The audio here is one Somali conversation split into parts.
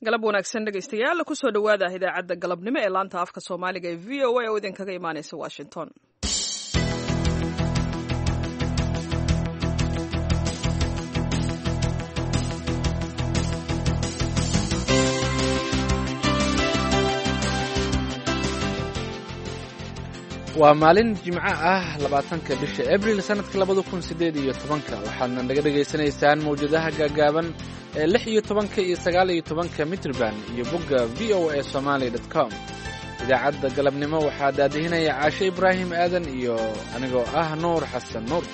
galab wanaagsan dhegaystayaal kusoo dhowaada idaacadda galabnimo ee laanta afka soomaaliga ee v o a oo idinkaga imaanaysa washington. waa maalin jimco ah 20-ka bisha abril sanadka 2018 waxaadna naga dhegaysanaysaan mawjadaha gaagaaban ee 16 iyo 19 mitrban iyo bogga voasomali.com. idaacadda galabnimo waxaa daadihinaya caashe ibraahim aadan iyo anigoo ah nuur xasan nuur.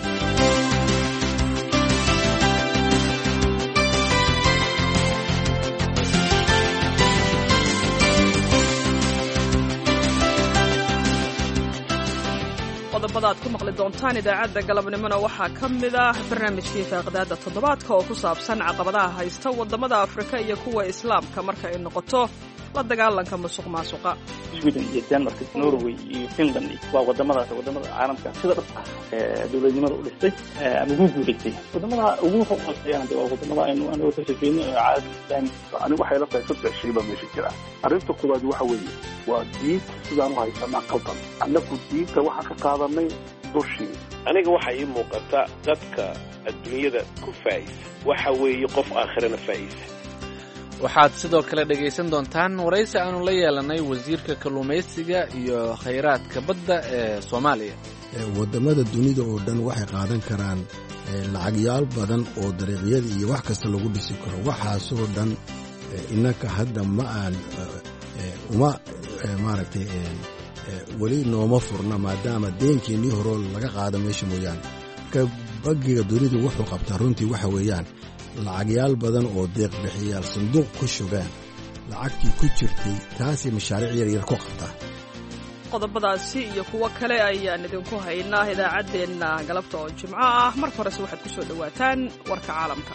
qodobada aad ku maqli doontaan idaacadda galabnimona waxaa ka mid ah barnaamijkii faaqdaada toddobaadka oo ku saabsan caqabadaha haysta waddamada afrika iyo kuwa islaamka marka ay noqoto la dagaalanka musuq maasuqa. Sweden iyo Denmark, Norway iyo Finland waa waddamada caalamka sida dhabta ah dawladnimada u dhistay ama ugu guulaystay. Waddamada ugu horumarsan waa waddamada aynu ka shaqeynay caalamka. Anigu waxay la tahay saddex shay baa meesha jira. Arrinta koowaad waxa weeye waa diinta sidaan u haysanaa qaldan. Annagu diinta waxaan ka qaadanay dushii. Aniga waxaa ii muuqata dadka adduunyada ku faa'is waxa weeye qof aakhirana faa'isa. waxaad sidoo kale dhegaysan doontaan waraysi aanu la yeelanay wasiirka kalluumaysiga iyo khayraadka badda ee Soomaaliya. Waddamada dunida oo dhan waxay qaadan karaan lacagyaal badan oo dariiqyada iyo wax kasta lagu dhisi karo. waxaasoo dhan innaka hadda ma aan maaragtay weli nooma furna maadaama deenkeennii horoo laga qaado meesha mooyaane. marka bangiga dunidu wuxuu qabtaa runtii waxa weeyaan lacagyaal badan oo deeq bixiyaal sanduuq ku shugaan lacagtii ku jirtay taasay mashaariic yaryar ku qabtaa. qodobadaasi iyo kuwo kale ayaan idinku haynaa idaacaddeenna galabta oo jimco ah. marka horese waxaad ku soo dhowaataan warka caalamka.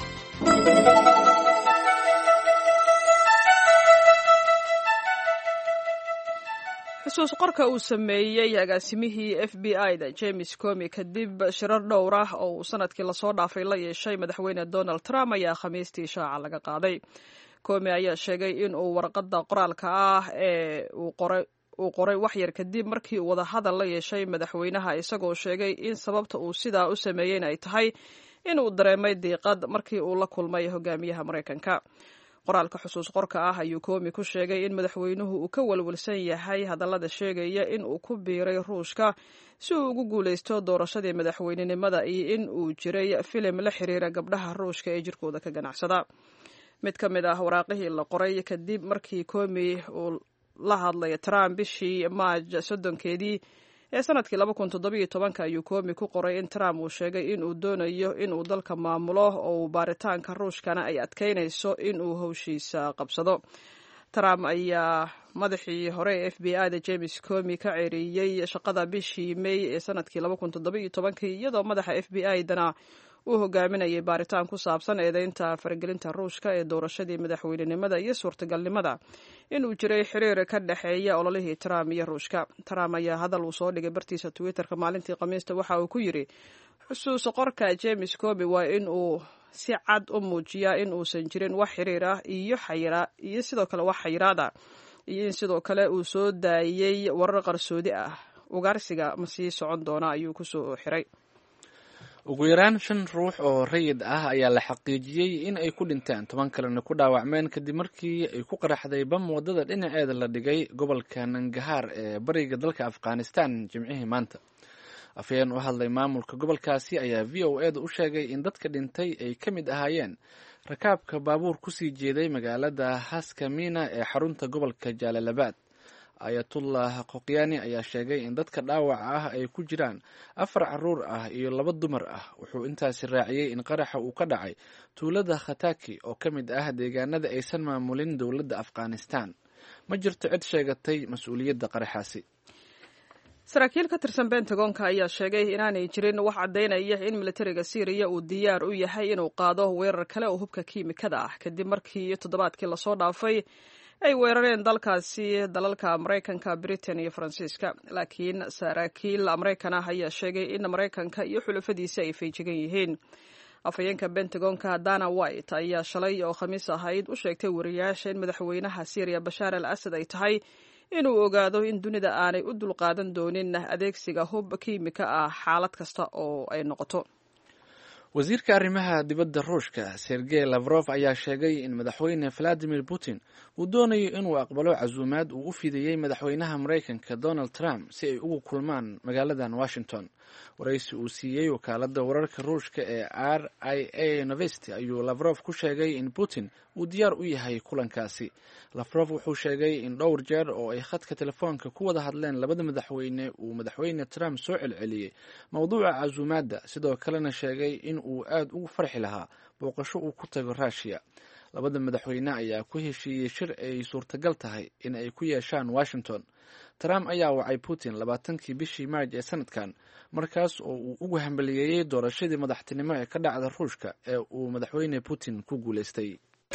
xusuus qorka uu sameeyey agaasimihii FBI-da James Comey kadib shirar dhowr ah oo uu sanadkii lasoo dhaafay la yeeshay madaxweyne Donald Trump ayaa khamiistii shaaca laga qaaday. Comey ayaa sheegay in uu warqadda qoraalka ah ee uu qoray waxyar kadib markii uu wadahadal la yeeshay madaxweynaha, isagoo sheegay in sababta uu sidaa u sameeyey ay tahay in uu dareemay diiqad markii uu la kulmay hogaamiyaha Mareykanka. qoraalka xusuus qorka ah ayuu Comey ku sheegay in madaxweynuhu uu ka walwalsan yahay hadallada sheegaya in uu ku biiray Ruushka si uu ugu guulaysto doorashadii madaxweynenimada iyo in uu jiray filim la xiriira gabdhaha Ruushka ee jirkooda ka ganacsada. mid ka mid ah waraaqihii la qoray kadib markii Comey uu la hadlay Trump bishii Maaj 30keedii ee sanadkii 2017 ayuu Comey ku qoray in Trump uu sheegay in uu doonayo in uu dalka maamulo oo uu baaritaanka Ruushkana ay adkeynayso in uu hawshiisa qabsado. Trump ayaa madaxii hore ee FBI-da James Comey ka ceeriyey shaqada bishii May ee sanadkii 2017 iyadoo madaxa FBI-dana uu hogaaminayay baaritaan ku saabsan eedeynta faragelinta Ruushka ee doorashadii madaxweynenimada iyo suurtagalnimada inuu jiray xiriir ka dhexeeya ololihii Trump iyo Ruushka. Trump ayaa hadal uu soo dhigay bartiisa Twitter-ka maalintii Khamiista waxa uu ku yiri xusuus qorka James Comey waa in uu si cad u muujiyaa in uusan jirin wax xiriir ah iyo sidoo kale wax xayiraada iyo in sidoo kale uu soo daayay warar qarsoodi ah. ugaarsiga ma sii socon doona ayuu ku soo xiray. ugu yaraan 5 ruux oo rayid ah ayaa la xaqiijiyey in ay ku dhinteen 10 kalena ku dhaawacmeen kadib markii ay ku qaraxday bam wadada dhinaceeda la dhigay gobolka Nangarhar ee bariga dalka Afghanistan jimcihii maanta. afhayeen u hadlay maamulka gobolkaasi ayaa VOA-da u sheegay in dadka dhintay ay ka mid ahaayeen rakaabka baabuur ku sii jeeday magaalada Haskamina ee xarunta gobolka Jalalabad. Ayatullah Qoqyani ayaa sheegay in dadka dhaawaca ah ay ku jiraan 4 carruur ah iyo 2 dumar ah. wuxuu intaasi raaciyey in qaraxa uu ka dhacay tuulada Khataki oo ka mid ah deegaanada aysan maamulin dowladda Afghanistan. ma jirto cid sheegatay mas'uuliyadda qaraxaasi. saraakiil ka tirsan Pentagon-ka ayaa sheegay inaanay jirin wax caddaynaya in militariga Syria uu diyaar u yahay inuu qaado weerar kale oo hubka kiimikada ah kadib markii toddobaadkii lasoo dhaafay ay weerareen dalalka Mareykanka, Britain iyo Faransiiska. laakiin saraakiil Mareykan ah ayaa sheegay in Mareykanka iyo xulafadiisa ay feejigan yihiin. afhayeenka bentagonka dana white ayaa shalay oo khamiis ahayd u sheegtay wariyaasha in madaxweynaha syriya bashaar al asad ay tahay inuu ogaado in dunida aanay u dulqaadan doonin adeegsiga hub kiimika ah xaalad kasta oo ay noqoto. wasiirka arrimaha dibadda ruushka sergey lavrov ayaa sheegay in madaxweyne valadimir putin uu doonayo inuu aqbalo casuumaad uu u fidiyey madaxweynaha maraykanka donald trump si ay ugu kulmaan magaaladan washington. waraysi uu siiyey wakaaladda wararka ruushka ee r i a novosti ayuu lavrov ku sheegay in putin uu diyaar u yahay kulankaasi. lavrov wuxuu sheegay in dhowr jeer oo ay khadka telefoonka ku wada hadleen labada madaxweyne uu madaxweyne trump soo celceliyey mowduuca casuumaadda, sidoo kalena sheegay in uu aad ugu farxi lahaa booqasho uu ku tago ruushiya. labada madaxweyne ayaa ku heshiiyey shir ay suurtagal tahay in ay ku yeeshaan washington. trump ayaa wacay putin 20kii bishii maarj ee sanadkan, markaas oo uu ugu hambaliyeeyey doorashadii madaxtinimo ee ka dhacda ruushka ee uu madaxweyne putin ku guulaystay.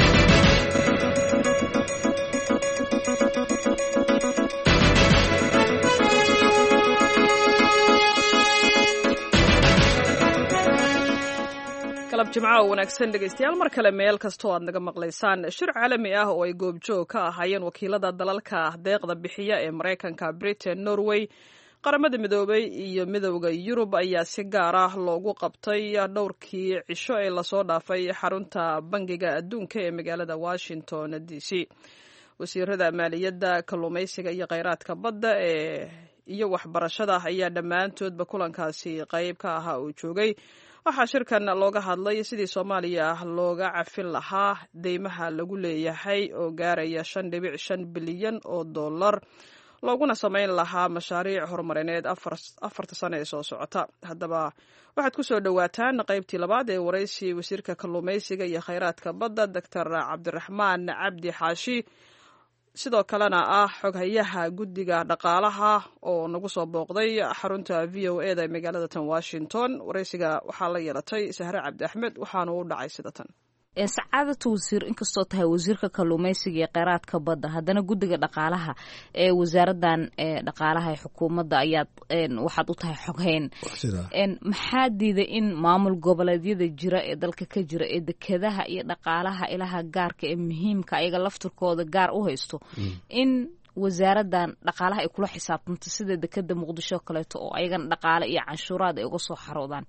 galab jimco oo wanaagsan dhegaystayaal, mar kale meel kastoo aad naga maqlaysaan. shir caalami ah oo ay goobjoog ka ahaayeen wakiilada dalalka deeqda bixiya ee Maraykanka, Britain, Norway, qaramada midoobay iyo midowda Yurub ayaa si gaar ah loogu qabtay dhowrkii cisho ee lasoo dhaafay xarunta bangiga adduunka ee magaalada Washington DC. wasiirada maaliyadda, kalluumaysiga iyo kheyraadka badda iyo waxbarashada ayaa dhammaantoodba kulankaasi qayb ka ahaa uu joogay. waxaa shirkan looga hadlay sidii Soomaaliya looga cafin lahaa deymaha lagu leeyahay oo gaaraya 5.5 bilyan oo dollar, looguna samayn lahaa mashaariic horumarineed 4 sano ee soo socota. haddaba waxaad ku soo dhowaataan qaybtii labaad ee waraysi wasiirka kalluumaysiga iyo kheyraadka badda Dr. Cabdiraxmaan Cabdi Xaashi, sidoo kalena ah xoghayaha guddiga dhaqaalaha oo nagu soo booqday xarunta VOA da magaalada tan Washington. waraysiga waxaa la yeelatay Sahre Cabdi Axmed, waxaana u dhacay sida tan. sacaadatu wasiir, inkastoo tahay wasiirka kalluumaysiga iyo kheyraadka badda, haddana guddiga dhaqaalaha ee wasaaradan dhaqaalaha ee xukuumadda ayaad waxaad u tahay xoghayn. maxaa diiday in maamul goboleedyada jira ee dalka ka jira ee dekedaha iyo dhaqaalaha ilaha gaarka ee muhiimka ayaga laftirkooda gaar u haysto in wasaaradan dhaqaalaha ay kula xisaabtanto sida dekeda muqdisho kaleeto oo ayagana dhaqaale iyo canshuuraad ay uga soo xaroodaan?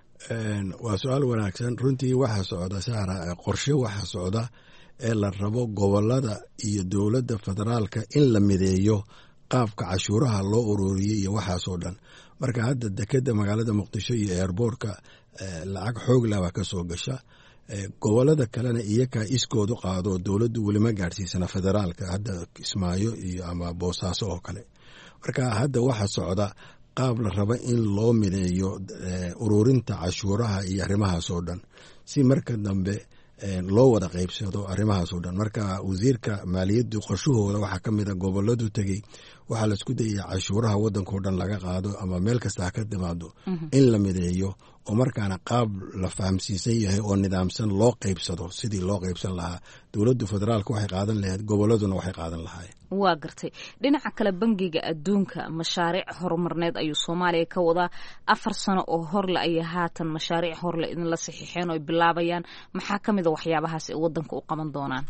waa su-aal wanaagsan. runtii waxaa socda saara qorshe waxaa socda ee la rabo gobolada iyo dowladda federaalka in la mideeyo qaabka cashuuraha loo ururiyey iyo waxaasoo dhan. marka hadda dekeda magaalada muqdisho iyo airboortka lacag xoog laba ka soo gasha. gobolada kalena iyakaa iskoodu qaado dowladdu welima gaadhsiisana federaalka, hadda kismaayo iyo ama boosaaso oo kale. marka hadda waxaa socda qaab la raba in loo mideeyo ururinta cashuuraha iyo arrimahaasoo dhan si marka dambe loo wada qaybsado arrimahaasoo dhan. marka wasiirka maaliyaddu qorshahooda waxaa ka mida goboladu tegey, waxaa laisku dayaya cashuuraha waddankao dhan laga qaado ama meel kasta ha ka timaado in la mideeyo oo markaana qaab la fahamsiisan yahay oo nidaamsan loo qaybsado sidii loo qaybsan lahaa. dowladdu federaalka waxay qaadan lahayd, goboladuna waxay qaadan lahaayeen. waa gartay. dhinaca kale bangiga adduunka mashaariic horumarneed ayuu Soomaaliya ka wadaa. 4 sano oo horle ayay haatan mashaariic horle idinla saxiixeen oo ay bilaabayaan. maxaa ka mid a waxyaabahaas ay waddanka u qaban doonaan?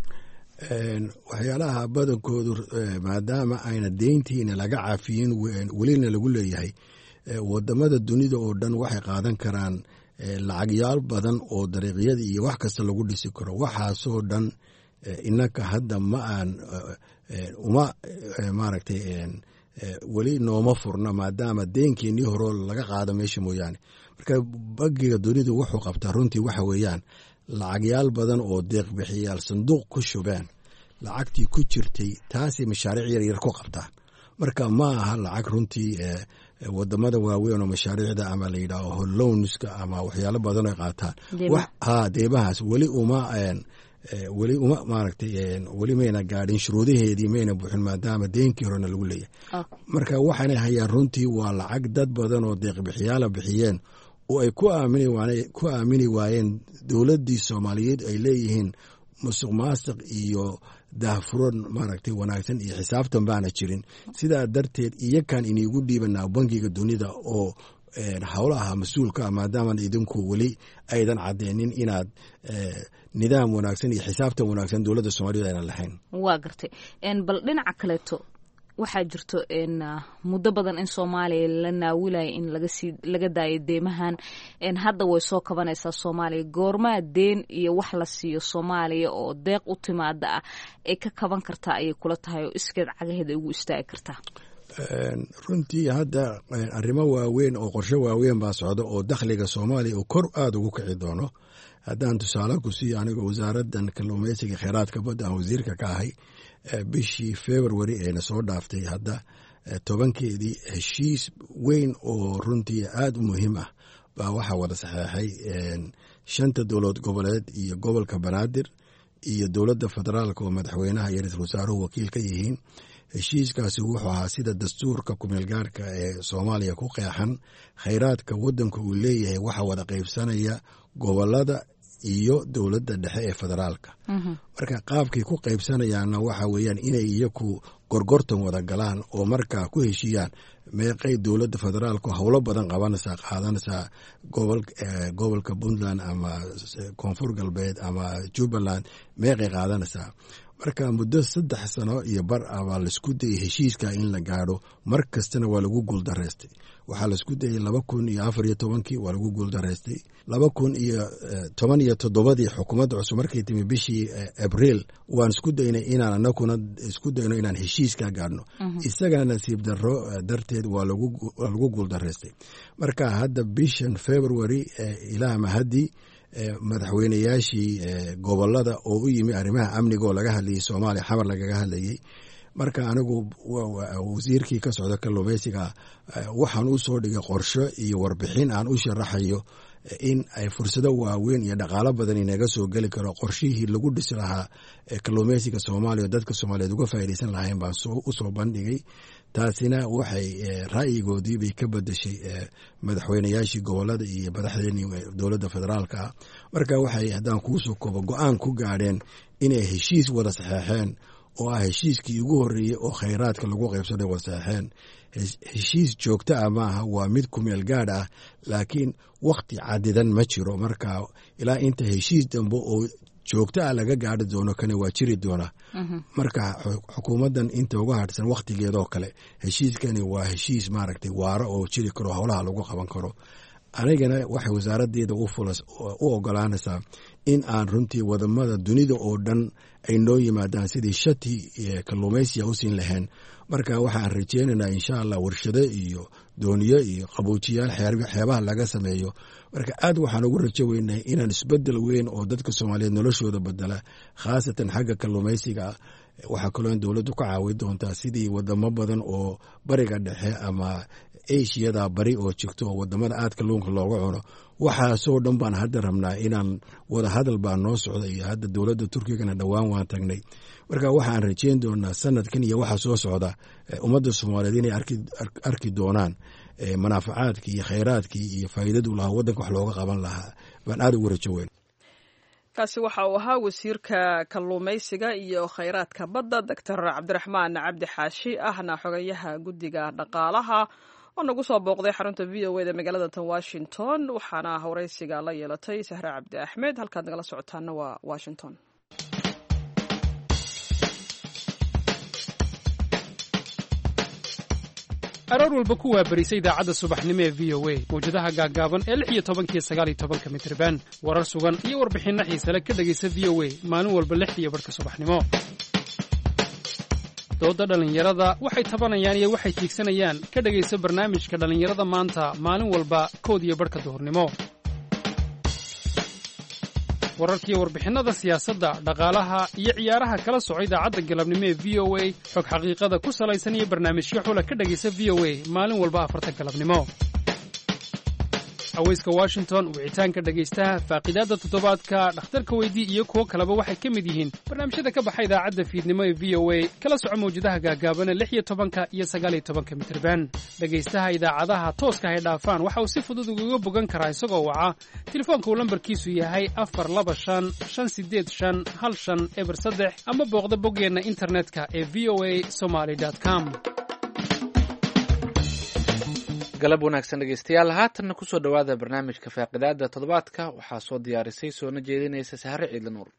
waxyaalaha badankoodu maadaama ayna deyntiina laga cafiyin welina lagu leeyahay, wadamada dunida oo dhan waxay qaadan karaan lacagyaal badan oo dariiqyada iyo wax kasta lagu dhisi karo. waxaasoo dhan inaka hadda ma aan uma maaragtay weli nooma furna maadaama deenkeenii horoo laga qaado meesha mooyaane. marka bangiga dunidu wuxuu qabtaa runtii waxa weeyaan lacagyaal badan oo deeqbixiyaal sanduuq ku shubeen lacagtii ku jirtay, taasay mashaariic yaryar ku qabtaan. marka ma aha lacag runtii wadamada waaweyn oo mashaariicda ama la yidhaaho lownska ama waxyaalo badan ay qaataan deebahaas weli uma maaragtay weli mayna gaadhin shuruudaheedii, mayna buuxin maadaama deenkii horena lagu leeyahay. marka waxaanay hayaan runtii waa lacag dad badan oo deeqbixiyaala bixiyeen oo ay ku aamini waayeen dowladdii Soomaaliyeed ay leeyihiin musuq maasuq iyo daahfuran maaragtay wanaagsan iyo xisaabtan baana jirin. sidaa darteed iyakan iniigu dhiibanaa bangiga dunida oo howlaha mas-uulka maadaaman idinku weli aydan cadeynin inaad nidaam wanaagsan iyo xisaabtan wanaagsan dowladda soomaaliyed aynan lahayn. waa gartay bal dhinaca kaleeto waxaa jirto muddo badan in soomaaliya la naawilaya in laga daayo deemahan hadda way soo kabanaysaa soomaaliya. goormaa deen iyo wax la siiyo soomaaliya oo deeq u timaada ah ay ka kaban kartaa ayay kula tahay oo iskeed cagaheeda ugu istaagi kartaa? runtii hadda arrimo waaweyn oo qorshe waaweyn baa socda oo dakhliga soomaaliya uu kor aada ugu kici doono. haddaan tusaale ku siiyo anigoo wasaaraddan kalluumeysiga kheyraadka badda aan wasiirka ka ahay, bishii February eena soo dhaaftay hadda 10keedii heshiis weyn oo runtii aada u muhiim ah baa waxaa wada saxeexay 5 dowlad goboleed iyo gobolka Banaadir iyo dowladda federaalka oo madaxweynaha iyo ra'iisul wasaaruhu wakiil ka yihiin. heshiiskaasi wuxuu ahaa sida dastuurka kumeelgaarka ee Soomaaliya ku qeexan kheyraadka waddanka uu leeyahay waxa wada qaybsanaya gobolada iyo dowladda dhexe ee federaalka. marka qaabkay ku qaybsanayaanna waxa weeyaan inay iyaku gorgortan wada galaan oo markaa ku heshiiyaan meeqay dowladda federaalku howlo badan qaadanaysaa gobolka Puntland ama koonfur galbeed ama Jubbaland meeqay qaadanaysaa. marka muddo 3 sano iyo bar ah baa laisku dayay heshiiska in la gaadho, mar kastana waa lagu guuldareystay. waxaa laisku dayay 2014 waa lagu guuldareystay. 2017 xukuumadda cusub markay timi bishii Abriil waan isku daynay inaan anaguna isku dayno inaan heshiiska gaadhno. isagana nasiib darro darteed waa lagu guuldareystay. marka hadda bishan February ilaa mahadi madaxweynayaashii gobolada oo u yimi arrimaha amniga oo laga hadlayay Soomaaliya xamar lagaga hadlayay. marka anigu wasiirkii ka socda kalluumeysiga waxaan u soo dhigay qorshe iyo warbixin aan u sharaxayo in ay fursado waaweyn iyo dhaqaalo badan inaga soo geli karo qorshihii lagu dhisi lahaa kalluumeysiga Soomaaliya dadka Soomaaliyeed uga faa'iideysan lahayn baan u soo bandhigay. taasina waxay ra'yigoodii bay ka bedeshay madaxweynayaashii gobolada iyo madaxdeennii dowladda federaalka. marka waxay haddaan kuu soo koobo go'aan ku gaadheen inay heshiis wada saxeexeen oo ah heshiiskii ugu horreeyey oo kheyraadka lagu qaybsaday wada saxeexeen. heshiis joogto ah maaha, waa mid ku meel gaadh ah, laakiin wakhti cadidan ma jiro. marka ilaa inta heshiis dambe oo joogto ah laga gaadhi doono kana waa jiri doona. marka xukuumaddan inta uga hadhsan wakhtigeedoo kale heshiiskani waa heshiis maaragtay waaro oo jiri karo, howlaha lagu qaban karo. anigana waxay wasaaraddeeda u ogolaanaysaa in aan runtii wadamada dunida oo dhan ay noo yimaadaan sidii shati kalluumeysiya u siin lahayn. marka waxaan rajeynaynaa insha allah warshado iyo dooniyo iyo qaboojiyaal xeebaha laga sameeyo. marka aad waxaan ugu rajo weynahay inaan isbedel weyn oo dadka Soomaaliyeed noloshooda bedela, khaasatan xagga kalluumeysiga. waxaa kaloo in dowladdu ka caawin doontaa sidii wadamo badan oo bariga dhexe ama Asia-da bari oo jirto oo wadamada aad kalluunka looga cuno. waxaasoo dhan baan hadda rabnaa inaan wada hadal baa noo socda iyo hadda dowladda Turkigana dhowaan waan tagnay. marka waxaan rajeyn doonaa sanadkan iyo waxa soo socda ummadda Soomaaliyeed inay arki doonaan manaafacaadkii iyo kheyraadkii iyo faa'iidadu lahaa waddanka wax looga qaban lahaa baan aad ugu rajo weyn. kaasi waxa uu ahaa wasiirka kalluumeysiga iyo kheyraadka badda Dr. Cabdiraxmaan Cabdi Xaashi ahna xogayaha guddiga dhaqaalaha oo nagu soo booqday xarunta VOA da magaalada Washington. waxaana wareysiga la yeelatay Sahra Cabdi Axmed. halkaad nagala socotaana waa Washington. aroor walba ku waabarisa idaacadda subaxnimo ee v o a mawjadaha gaaggaaban ee 16 iyo 19 mitirban warar sugan iyo warbixinno xiise leh ka dhegaysa v o a maalin walba 6:00 subaxnimo. dooda dhallinyarada waxay tabanayaan iyo waxay tiigsanayaan ka dhegaysa barnaamijka dhallinyarada maanta maalin walba 1:00 duhurnimo. wararkiiyo warbixinnada siyaasadda, dhaqaalaha iyo ciyaaraha kala soco idaacadda galabnimo ee v o a xog xaqiiqada ku salaysan iyo barnaamijyo xula ka dhegaysa v o a maalin walba 4 galabnimo. haweyska Washington, wicitaanka dhegaystaha, faaqidaadda toddobaadka, dhakhtarka weydii iyo kuwo kaleba waxay ka mid yihiin barnaamijyada ka baxa idaacadda fiidnimo ee v o a kala soco mawjadaha gaagaaban 16 iyo 19 mitirban. dhegaystaha idaacadaha tooska hay dhaafaan waxa uu si fudud uga bogan karaa isagoo waca telefoonka uu lambarkiisu yahay 425-585-1503 ama booqda boggeenna internetka ee voasomali.com. galab wanaagsan dhegeystayaal, haatanna kusoo dhowaada barnaamijka faaqidaada toddobaadka. waxaa soo diyaarisay soona jeedinaysa sahre ciidla nuur.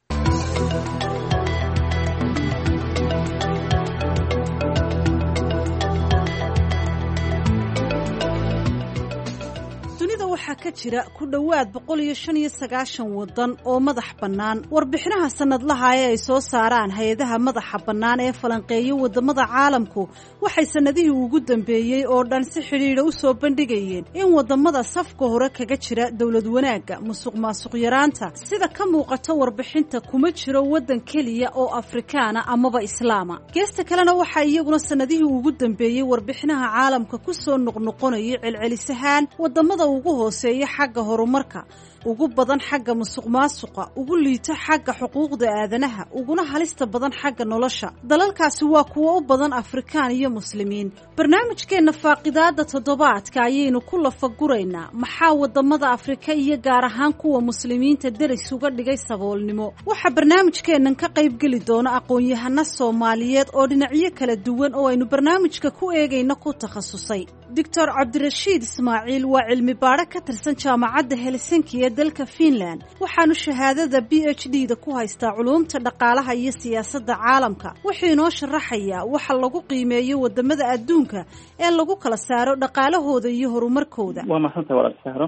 waxaa ka jira ku dhowaad 195 wadan oo madax bannaan. warbixinaha sanadlaha ee ay soo saaraan hay-adaha madaxa bannaan ee falanqeeya wadamada caalamku waxay sanadihii ugu dambeeyey oo dhan si xidhiidha u soo bandhigayeen in wadamada safka hore kaga jira dowlad wanaagga, musuq maasuq yaraanta. sida ka muuqata warbixinta kuma jiro wadan keliya oo afrikaana amaba islaama. geesta kalena waxaa iyaguna sanadihii ugu dambeeyey warbixinaha caalamka ku soo noqnoqonayay celcelisahaan wadamada ugu hooseeya xagga horumarka, ugu badan xagga musuq maasuqa, ugu liita xagga xuquuqda aadanaha, uguna halista badan xagga nolosha. dalalkaasi waa kuwo u badan afrikaan iyo muslimiin. barnaamijkeenna faaqidaada toddobaadka ayaynu ku lafaguraynaa maxaa wadamada afrika iyo gaar ahaan kuwa muslimiinta deris uga dhigay saboolnimo. waxaa barnaamijkeennan ka qaybgeli doona aqoon-yahano soomaaliyeed oo dhinacyo kala duwan oo aynu barnaamijka ku eegayna ku takhasusay. doctor cabdirashiid ismaaciil waa cilmi baadho ka tirsan jaamacadda helsinki ee dalka Finland. waxaanu shahaadada PhD da ku haystaa culuumta dhaqaalaha iyo siyaasadda caalamka. wuxuu inoo sharaxayaa waxa lagu qiimeeyo wadamada adduunka ee lagu kala saaro dhaqaalahooda iyo horumarkooda. waa mahadsantahay walaal Sahro.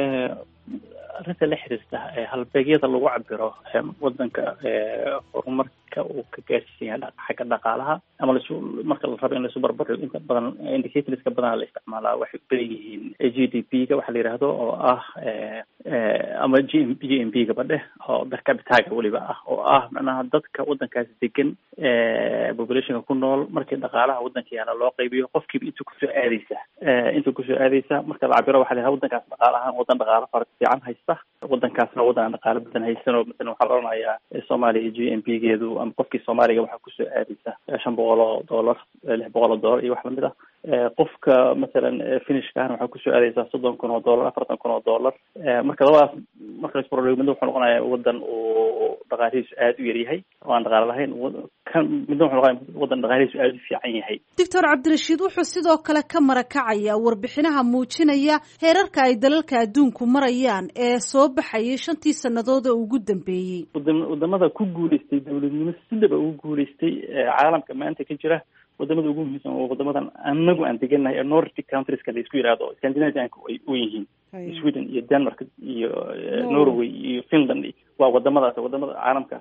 arrinta la xiriirta halbeegyada lagu cabiro wadanka horumarka uu ka gaarsiisan yahay xagga dhaqaalaha ama marka la rabo in lasu barbardhigo inta badan indicatorska badan la isticmaalaa waxay u badan yihiin GDP-ga waxa la yidhaahdo oo ah ama GNP-ga badhe oo per capita-ga weliba ah oo ah macnaha dadka wadankaas degan populationka ku nool markii dhaqaalaha wadanka yaala loo qaybiyo qofkiiba inta kusoo aadaysa marka la cabiro waxa la yidhahdaa wadankaas dhaqaalahaan wadan dhaqaalo fara fiican haysta, wadankaasna wadan aan dhaqaalo badan haysan oo masalan waxaa la oranayaa Soomaaliya GNP-geedu ama qofkii Soomaaliga waxaa kusoo aadaysa $500, $600 iyo wax lamid ah. qofka masalan finishkaana waxaa kusoo aadaysaa $30,000, $40,000. marka labadaas marka la isbarbardhigo midna wuxuu noqonayaa wadan uu dhaqaalihiisu aad u yaryahay oo aan dhaqaalo lahayn, midna wuxuu noqonayaa wadan dhaqaalihiisu aad u fiican yahay. doctor cabdirashiid wuxuu sidoo kale ka marakacaya warbixinaha muujinaya heerarka ay dalalka adduunku marayaan ee soo baxayay 5 sannadood oo ugu dambeeyey. wadamada ku guuleystay dowladnimo sidaba ugu guuleystay caalamka maanta ka jira, wadamada ugu muhiimsan oo wadamadan anagu aan degannahay ee Nordic countries-ka la isku yiraahdo Scandinavian-ka ay u yihiin Sweden iyo Denmark iyo Norway iyo Finland. waa wadamada caalamka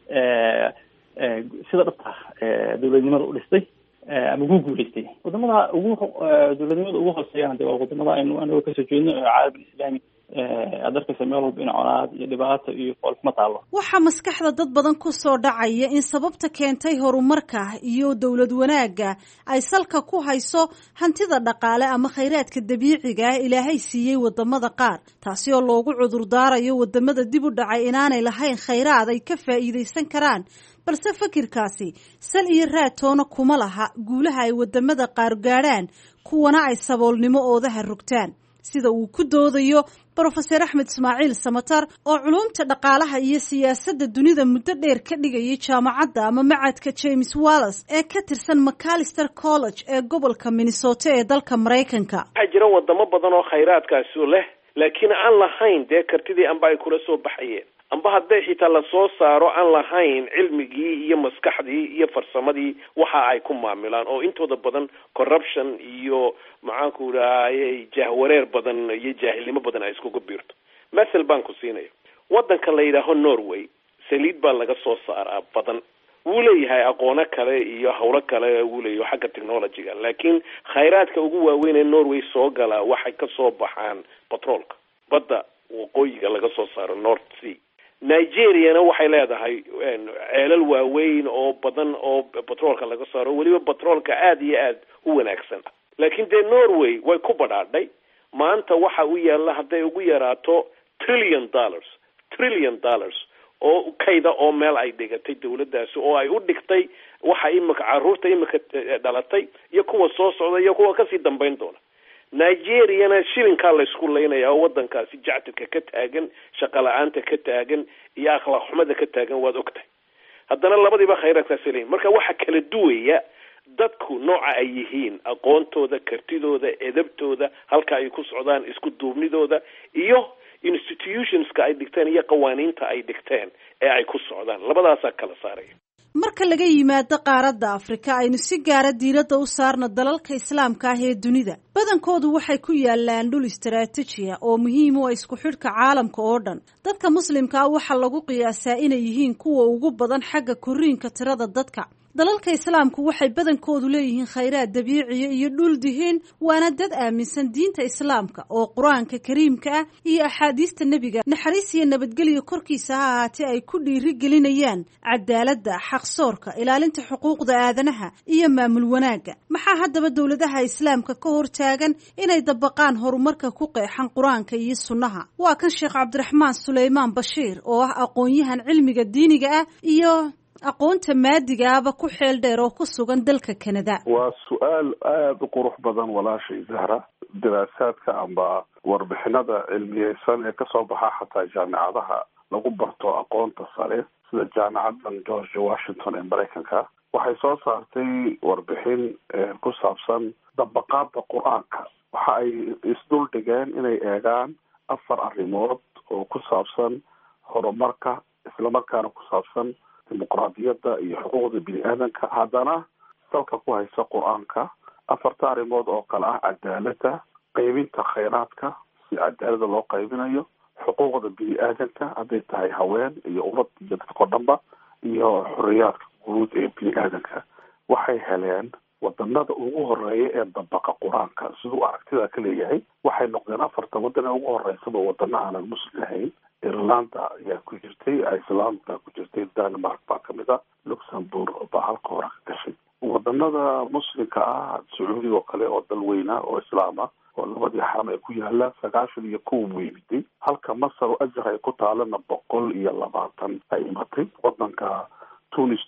sida dhabta dowladnimada u dhistay ama ugu guuleystay. wadamada dowladnimada ugu hooseeyana waa wadamada aynu kasoo jeedno caalamka islaami. adarkaysa meel walba in colaad iyo dhibaato iyo foolxumo taalo. waxaa maskaxda dad badan ku soo dhacaya in sababta keentay horumarka iyo dowlad wanaagga ay salka ku hayso hantida dhaqaale ama khayraadka dabiiciga ah ilaahay siiyey wadamada qaar, taasi oo loogu cudur daarayo wadamada dib u dhacay inaanay lahayn khayraad ay ka faa'iidaysan karaan. balse fikirkaasi sal iyo raatoona kuma laha guulaha ay wadamada qaar gaadhaan kuwana ay saboolnimo oodaha rogtaan, sida uu ku doodayo Professor Axmed Ismaaciil Samatar oo culuumta dhaqaalaha iyo siyaasadda dunida muddo dheer ka dhigayay jaamacadda ama macadka James Wallace ee ka tirsan Macalester College ee gobolka Minnesota ee dalka Mareykanka. waxaa jira wadamo badan oo khayraadkaasi leh laakiin aan lahayn dee kartidii amba ay kula soo baxayeen, amba hadday xitaa lasoo saaro aan lahayn cilmigii iyo maskaxdii iyo farsamadii waxa ay ku maamulaan oo intooda badan corruption iyo maxaanku idhaahayay jahwareer badan iyo jaahilnimo badan ay iskugu biirto. masel baan ku siinaya wadanka la yidhaaho Norway, saliid baa laga soo saaraa badan, wuu leeyahay aqoono kale iyo hawlo kale wuu leeyahay xagga technology-ga, laakiin khayraadka ugu waaweyn ee Norway soo gala waxay ka soo baxaan petroolka badda waqooyiga laga soo saaro North Sea. Nigeria-na waxay leedahay ceelal waaweyn oo badan oo petroolka laga saaro, weliba petroolka aad iyo aad u wanaagsan. laakiin dee Norway way ku badhaadhay. maanta waxa u yaalla hadday ugu yaraato trillion dollars oo kayda oo meel ay dhigatay dawladdaasi oo ay u dhigtay waxa imika carruurta imika dhalatay iyo kuwa soo socda iyo kuwa kasii dambayn doona. Nigeria-na shilinkaa la isku leynayaa oo wadankaasi jactilka ka taagan, shaqo la-aanta ka taagan iyo akhlaaq xumada ka taagan waad ogtahay. haddana labadiiba khayraadkaasi leeyihin. marka waxa kala duwaya dadku nooca ay yihiin, aqoontooda, kartidooda, edabtooda, halka ay ku socdaan, isku duubnidooda, iyo institutionska ay dhigteen iyo qawaaniinta ay dhigteen ee ay ku socdaan. Labadaasaa kala saaraya. marka laga yimaado qaaradda Afrika aynu si gaara diiradda u saarno dalalka islaamka ah ee dunida badankoodu waxay ku yaalaan dhul istiraatiiji ah oo muhiim u ah isku xidhka caalamka oo dhan. dadka muslimka ah waxaa lagu qiyaasaa inay yihiin kuwa ugu badan xagga koriinka tirada dadka. dalalka islaamku waxay badankoodu leeyihiin khayraad dabiiciya iyo dhul dihiin, waana dad aaminsan diinta islaamka oo qur-aanka kariimka ah iyo axaadiista nebiga naxariis iyo nabadgelyo korkiisa ha ahaatee ay ku dhiiri gelinayaan cadaaladda, xaqsoorka, ilaalinta xuquuqda aadanaha iyo maamul wanaagga. maxaa haddaba dowladaha islaamka ka hortaagan inay dabaqaan horumarka ku qeexan qur-aanka iyo sunnaha? waa kan sheekh cabdiraxmaan suleymaan bashiir oo ah aqoon-yahan cilmiga diiniga ah iyo aqoonta maadigaaba ku xeel dheer oo ku sugan dalka Canada. waa su-aal aada u qurux badan walaashay Zahra. diraasaadka amba warbixinada cilmiyeysan ee kasoo baxa xataa jaamicadaha lagu barto aqoonta sare sida jaamicadan George Washington ee Mareykanka waxay soo saartay warbixin ku saabsan dabaqaadda qur-aanka. waxa ay isdul dhigeen inay eegaan 4 arrimood oo ku saabsan horumarka islamarkaana ku saabsan dimuqraadiyadda iyo xuquuqda bini-aadanka, haddana salka ku haysa qur-aanka. 4 arrimood oo kale ah cadaaladda, qaybinta khayraadka si cadaalada loo qaybinayo, xuquuqda bini-aadanka hadday tahay haween iyo ubad iyo dadko dhanba, iyo xorriyaadka guud ee bini-aadanka. waxay heleen wadanada ugu horeeya ee dabaqa qur-aanka siduu aragtida ka leeyahay waxay noqdeen 4 wadan ee ugu horeysaba wadana aanan muslim ahayn. Irlanda ayaa ku jirtay, Iceland baa ku jirtay, Denmark baa kamid ah, Luxembourg baa halka hore ka gashay. wadanada muslimka ah Sacuudiga oo kale oo dal weyna oo islaam ah oo labadii xaram ay ku yaalaan 91 weeyday, halka Masar oo Azhar ay ku taalana 120 ay imatay. wadanka Tunis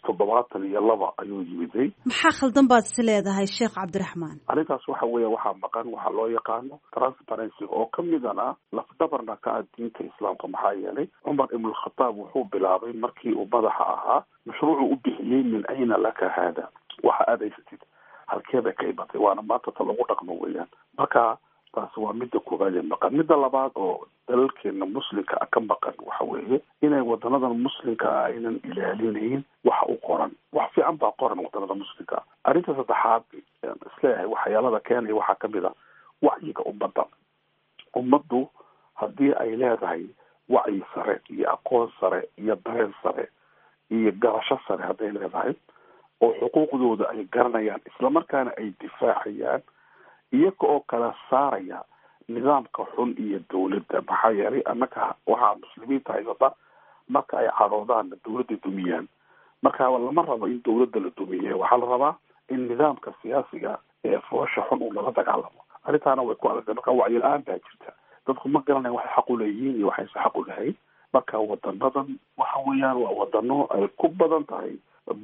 72 ayuu yimiday. maxaa khaldan baad is leedahay Sheekh Cabdiraxmaan? arrintaas waxa weeye waxaa maqan waxa loo yaqaano transparency oo ka midana lafdabarna ka ah diinta islaamka. maxaa yeelay Cumar ibn al-Khattab wuxuu bilaabay markii uu madaxa ahaa mashruucu u bixiyay min ayna laka hada, waxa adeysatid halkeeda ka ibatay, waana maanta ta lagu dhaqmo weeyaan. marka taas waa midda koowaad ee maqan. midda labaad oo dalalkeena muslimka ka maqan waxa weeye inay wadanadan muslimka aynan ilaalinayn waxa u qoran. wax fiican baa qoran wadanada muslimka. arrinta saddexaad isleeyahay waxyaalada keenaya waxaa kamid ah wacyiga ummadda. ummaddu haddii ay leedahay wacyi sare iyo aqoon sare iyo dareen sare iyo garasho sare hadday leedahay oo xuquuqdooda ay garanayaan islamarkaana ay difaacayaan iyaga oo kala saaraya nidaamka xun iyo dawladda. maxaa yeelay annaka waxaa muslimiinta haysata marka ay caroodaan dawladda dumiyaan. marka lama rabo in dawladda la dumiye, waxaa la rabaa in nidaamka siyaasiga ee foosha xun uu lala dagaalamo. arrintaana way ku adagtay. marka wacyi la-aan baa jirta, dadku ma garanayan waxay xaq u leeyihiin iyo waxayse xaq u lahayn. marka wadanadan waxa weeyaan waa wadano ay ku badan tahay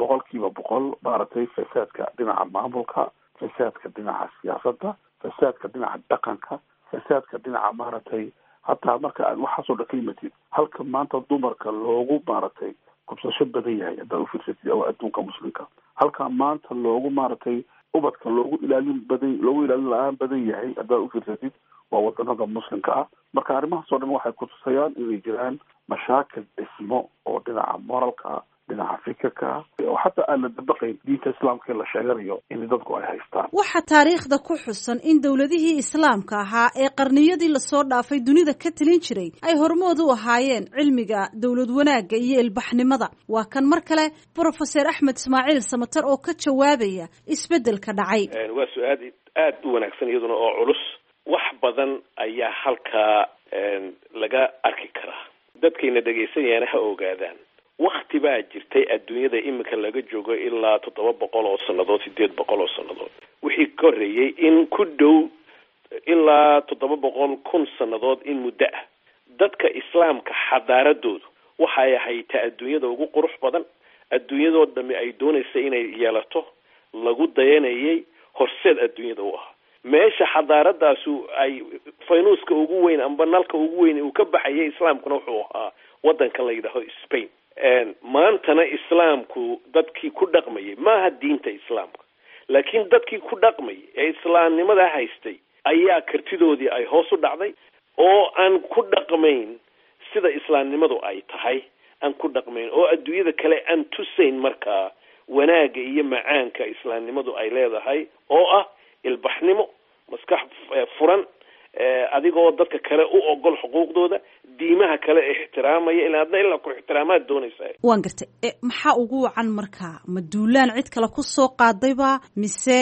100% maaragtay fasaadka dhinaca maamulka, fasaadka dhinaca siyaasadda, fasaadka dhinaca dhaqanka, fasaadka dhinaca maaragtay hataa marka aad waxaasoo dhan ka yimatid halka maanta dumarka loogu maaragtay kubsasho badan yahay haddaad ufiirsatid oo adduunka muslimka, halka maanta loogu maaragtay ubadka loogu ilaalin la-aan badan yahay haddaad ufiirsatid waa wadanada muslimka ah. marka arrimahaasoo dhan waxay kutusayaan inay jiraan mashaakil dhismo oo dhinaca moralka, dhinaca fikirka oo xataa aan la dabaqayn diinta islaamka la sheeganayo in dadku ay haystaan. waxaa taariikhda ku xusan in dowladihii islaamka ahaa ee qarniyadii lasoo dhaafay dunida ka talin jiray ay hormood u ahaayeen cilmiga dowlad wanaagga iyo ilbaxnimada. waa kan mar kale Professor Axmed Ismaaciil Samatar oo ka jawaabaya isbedelka dhacay. waa su-aal aad u wanaagsan iyaduna oo culus. wax badan ayaa halkaa laga arki karaa. dadkayna dhegaysanayana ha ogaadaan wakti baa jirtay adduunyada imika laga joogo ilaa 700 oo sannadood 800 oo sannadood wixii ka horeeyay in ku dhow ilaa 700,000 sannadood in muddo ah dadka islaamka xadaaradoodu waxay ahayd adduunyada ugu qurux badan, adduunyadoo dhami ay doonaysa inay yeelato, lagu dayanayay horseed adduunyada u ahaa. meesha xadaaradaasu ay faynuuska ugu weyn amba nalka ugu weyn uu ka baxayay islaamkuna wuxuu ahaa wadanka la yidhaahdo Spain. maantana islaamku dadkii ku dhaqmayay maaha diinta islaamka, laakiin dadkii ku dhaqmay ee islaamnimada haystay ayaa kartidoodii ay hoos u dhacday oo aan ku dhaqmayn sida islaamnimadu ay tahay, aan ku dhaqmayn oo adduunyada kale aan tusayn markaa wanaagga iyo macaanka islaamnimadu ay leedahay oo ah ilbaxnimo, maskax furan, adigoo dadka kale u ogol xuquuqdooda, diimaha kale ixtiraamaya, ilaa adna ilaa ku ixtiraamaad doonaysaa. waan gartay. maxaa ugu wacan markaa? ma duulaan cid kale ku soo qaadayba mise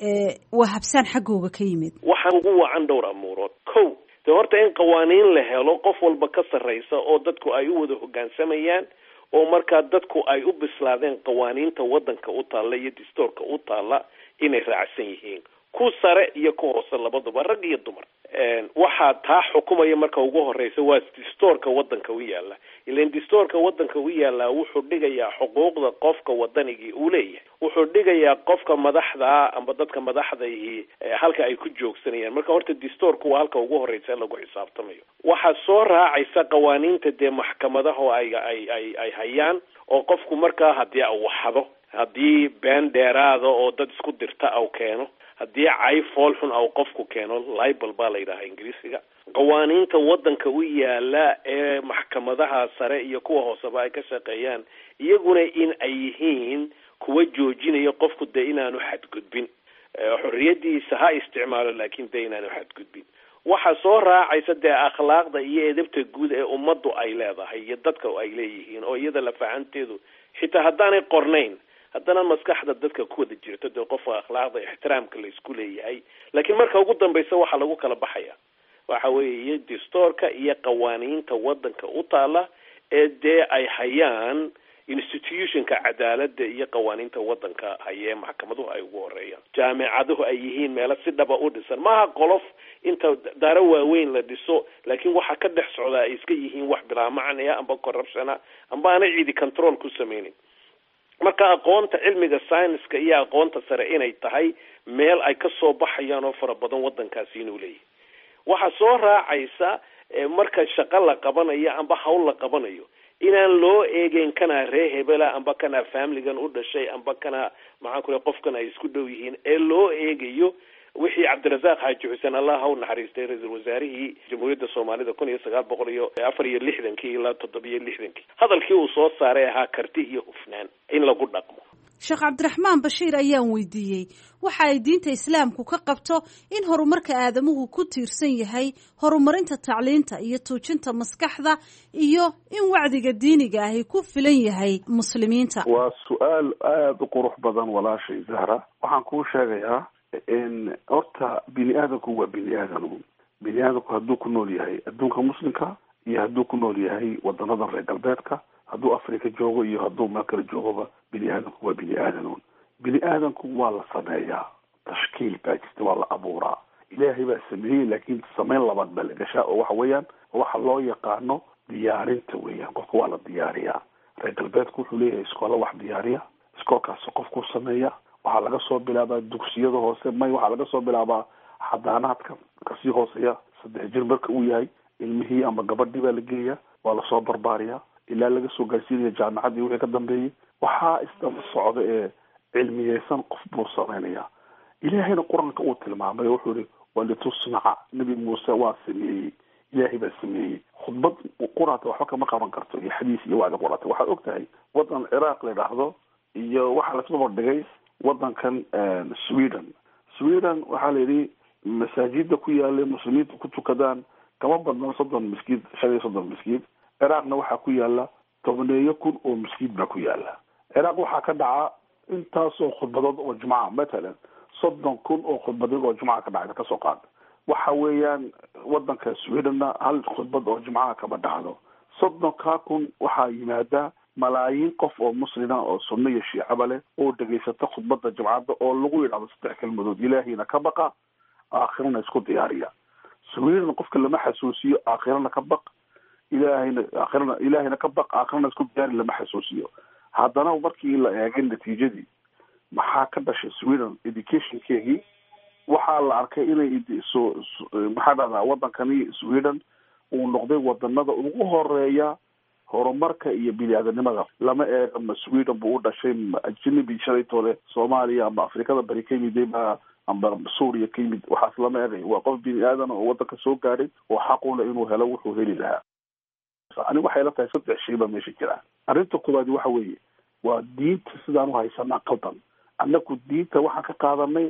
waa habsaan xaggooga ka yimid? waxaa ugu wacan dhowr amuurood. kow, de horta in qawaaniin la helo qof walba ka sarraysa oo dadku ay u wada hoggaansamayaan, oo markaa dadku ay u bislaadeen qawaaniinta waddanka u taalla iyo dastuurka u taalla inay raacsan yihiin, ku sare iyo ku hoose labaduba, rag iyo dumar. waxaa taa xukumaya marka ugu horeysa waa dastuurka waddanka u yaalla. ilaan dastuurka waddanka u yaallaa wuxuu dhigayaa xuquuqda qofka waddanigii uu leeyahay, wuxuu dhigayaa qofka madaxda amba dadka madaxdaihi halka ay ku joogsanayaan. marka horta dastuurku waa halka ugu horeysa lagu xisaabtamayo. waxaa soo raacaysa qawaaniinta dee maxkamadaha ay hayaan, oo qofku markaa haddii uu waxdo, haddii been dheeraada oo dad isku dirta au keeno, haddii cay fool xun au qofku keeno, libel baa la yidhahaa ingiriisiga. qawaaniinta waddanka u yaala ee maxkamadaha sare iyo kuwa hooseba ay ka shaqeeyaan, iyaguna in ay yihiin kuwa joojinaya qofku dee inaanu xadgudbin, xorriyadiisa ha isticmaalo, laakiin dee inaanu xadgudbin. waxaa soo raacaysa dee akhlaaqda iyo edabta guud ee ummaddu ay leedahay iyo dadka ay leeyihiin, oo iyada lafahanteedu xitaa haddaanay qornayn haddana maskaxda dadka ku wada jirta dee qofka akhlaaqda ixtiraamka la isku leeyahay. laakiin marka ugu dambaysa waxaa lagu kala baxaya waxa weeye dastuurka iyo qawaaniinta waddanka u taala ee dee ay hayaan institutionka cadaaladda iyo qawaaniinta waddanka hayee maxkamaduhu ay ugu horeeyaan, jaamicaduhu ay yihiin meelo si dhaba u dhisan, maaha qolof inta daaro waaweyn la dhiso, laakiin waxa ka dhex socdaa ay iska yihiin wax bilaa macnaya amba corruptiona amba aana ciidi control ku sameynin. marka aqoonta cilmiga science-ka iyo aqoonta sare inay tahay meel ay ka soo baxayaan oo fara badan waddankaasi inuu leeyahay. waxaa soo raacaysa marka shaqo la qabanayo amba hawl la qabanayo inaan loo eegeyn kana ree hebela amba kana familigan u dhashay amba kana maxaan ku leeyahay qofkan ay isku dhow yihiin, ee loo eegayo wixii cabdirasaaq xaaji xuseen allah ha u naxariistay ra-iisul wasaarihii jamhuuriyadda soomaalida 1964 ilaa 1967 hadalkii uu soo saaray ahaa karti iyo hufnaan in lagu dhaqmo. sheekh cabdiraxmaan bashiir ayaan weydiiyey waxa ay diinta islaamku ka qabto in horumarka aadamuhu ku tiirsan yahay horumarinta tacliinta iyo tuujinta maskaxda, iyo in wacdiga diiniga ahi ku filan yahay muslimiinta. waa su-aal aada u qurux badan walaashay Zahra. waxaan kuu sheegayaa in horta bini aadamku waa bini aadam. bini aadamku hadduu ku nool yahay adduunka muslimka iyo hadduu ku nool yahay wadanadan reer galbeedka, hadduu africa joogo iyo hadduu meel kale joogoba, bini aadamku waa bini aadam. bini aadamku waa la sameeyaa, tashkiil baa jirta, waa la abuuraa. ilaahay baa sameeyey, laakiin sameyn labaad baa la gashaa oo waxa weeyaan waxa loo yaqaano diyaarinta weeyaan. qofka waa la diyaariyaa. reer galbeedku wuxuu leeyahay iskoola wax diyaariya, iskoolkaasi qofku sameeya. waxaa laga soo bilaabaa dugsiyada hoose, waxaa laga soo bilaabaa xadaanaadka kasii hooseeya 3 jir marka uu yahay, ilmihii ama gabadhii baa la geeya, waa lasoo barbaariyaa ilaa laga soo gaarsiinaya jaamacadii wixii ka dambeeyey. waxaa isdaba socda ee cilmiyeysan qof buu sameynaya. ilaahayna qur-aanka uu tilmaamay, wuxuu yihi walitusnaca, nabi muuse waa sameeyey, ilaahay baa sameeyey. khudbad quraata waxba kama qaban karto iyo xadiis iyo wacdi quraata. waxaad og tahay wadan ciraaq la idhaahdo iyo waxaa lasoo dhigay wadankan Sweden waxaa la yidhi masaajida ku yaala muslimiinta ku tukadaan kama badna 30 miskiid, 30 miskiid. ciraaqna waxaa ku yaala 10,000 oo miskiid baa ku yaala. ciraaq waxaa ka dhaca intaasoo khudbadood oo jumca, matalan 30,000 oo khudbadood oo jumca ka dhacda kasoo qaad. waxa weeyaan wadanka Swedenna hal khudbad oo jumca kama dhacdo. 30,000 waxaa yimaada malaayiin qof oo muslina oo sunno iyo shiicaba leh oo dhageysata khudbada jumcada oo lagu yidhaahdo 3 kelmadood: ilaahayna ka baqa, aakhirana isku diyaariya. Sweden qofka lama xasuusiyo aakhirana ka baq, ilaahayna ka baq, aakhirana isku diyaari lama xasuusiyo. haddana markii la eegay natiijadii maxaa ka dhashay Sweden educationkeegii, waxaa la arkay inay maxaa dhahdaa wadankani Sweden uu noqday wadanada ugu horeeya horumarka iyo bini-aadanimada lama eega ma Sweden buu u dhashay, ma ajnabi shalaytoole Soomaaliya ama Afrikada bari ka yimid amba Suuriya ka yimid, waxaas lama eegay. waa qof bini-aadan oo wadanka soo gaadhay oo xaq u leh inuu helo wuxuu heli lahaa. aniga waxay la tahay 3 shay baa meesha jira. arrinta koowaad waxa weeye waa diinta sidaan u haysanaa qaldan. annagu diinta waxaan ka qaadanay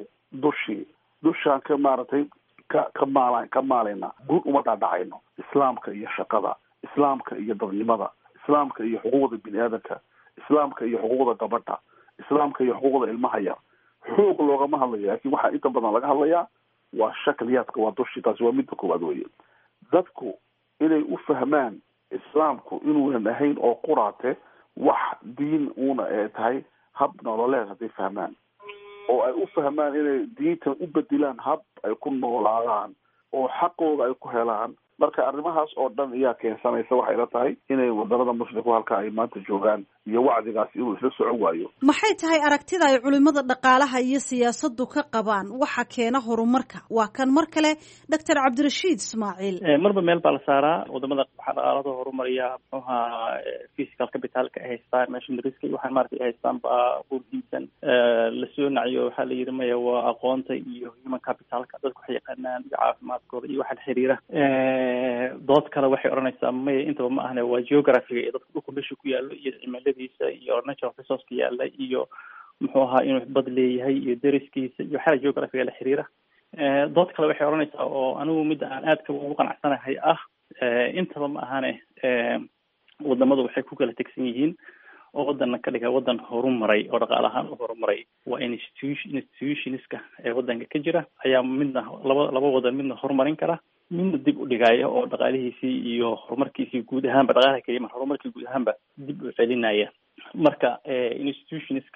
dushaan ka maaragtay ka maalayna guud uma dhaadhacayno. islaamka iyo shaqada, islaamka iyo dadnimada, islaamka iyo xuquuqda bini-aadanka, islaamka iyo xuquuqda gabadha, islaamka iyo xuquuqda ilmaha yar xuquuq loogama hadlayo. laakiin waxaa inta badan laga hadlayaa waa shakliyaadka, waa dushii. taasi waa midda koowaad weye. dadku inay u fahmaan islaamku inuunan ahayn oo quraate wax diin uuna ee tahay hab nololeed hadday fahmaan, oo ay u fahmaan inay diinta u bedilaan hab ay ku noolaadaan oo xaqooda ay ku helaan. marka arrimahaas oo dhan ayaa keensanaysa waxay la tahay inay wadanada muslimku halka ay maanta joogaan iyo wacdigaasi inuu isla socon waayo. maxay tahay aragtida ay culimada dhaqaalaha iyo siyaasaddu ka qabaan waxa keena horumarka? waa kan mar kale Dr. Cabdirashiid Ismaaciil. marba meel baa la saaraa. wadamada waxaa dhaqaalada horumariya muxuuha physical capitalka ay haystaan, machineryska iyo waxaan maaragtay ay haystaan baa burhiisan la soo naciyo. waxaa la yidhi maya waa aqoonta iyo human capitalka dadku waxay yaqaanaan iyo caafimaadkooda iyo waxa la xiriira. dood kale waxay odhanaysaa maya intaba ma ahne waa geographiga iyo dadka dhulka meesha ku yaallo iyo cimiladiisa iyo natural resourceka yaalla iyo muxuu ahaa inuu bad leeyahay iyo deriskiisa iyo waxyaala geographiga la xiriira. dood kale waxay odhanaysaa oo anigu midda aan aadka ugu qanacsanahay intaba ma ahane wadamadu waxay ku kala tegsan yihiin oo wadanna ka dhiga wadan horumaray oo dhaqaale ahaan u horumaray. waa institutionska ee wadanka ka jira ayaa midna laba wadan midna horumarin kara, midna dib u dhigaya oo dhaqaalihiisii iyo horumarkiisii guud ahaanba dhaqaalaha keliya horumarkii guud ahaanba dib u celinaya. marka institutionska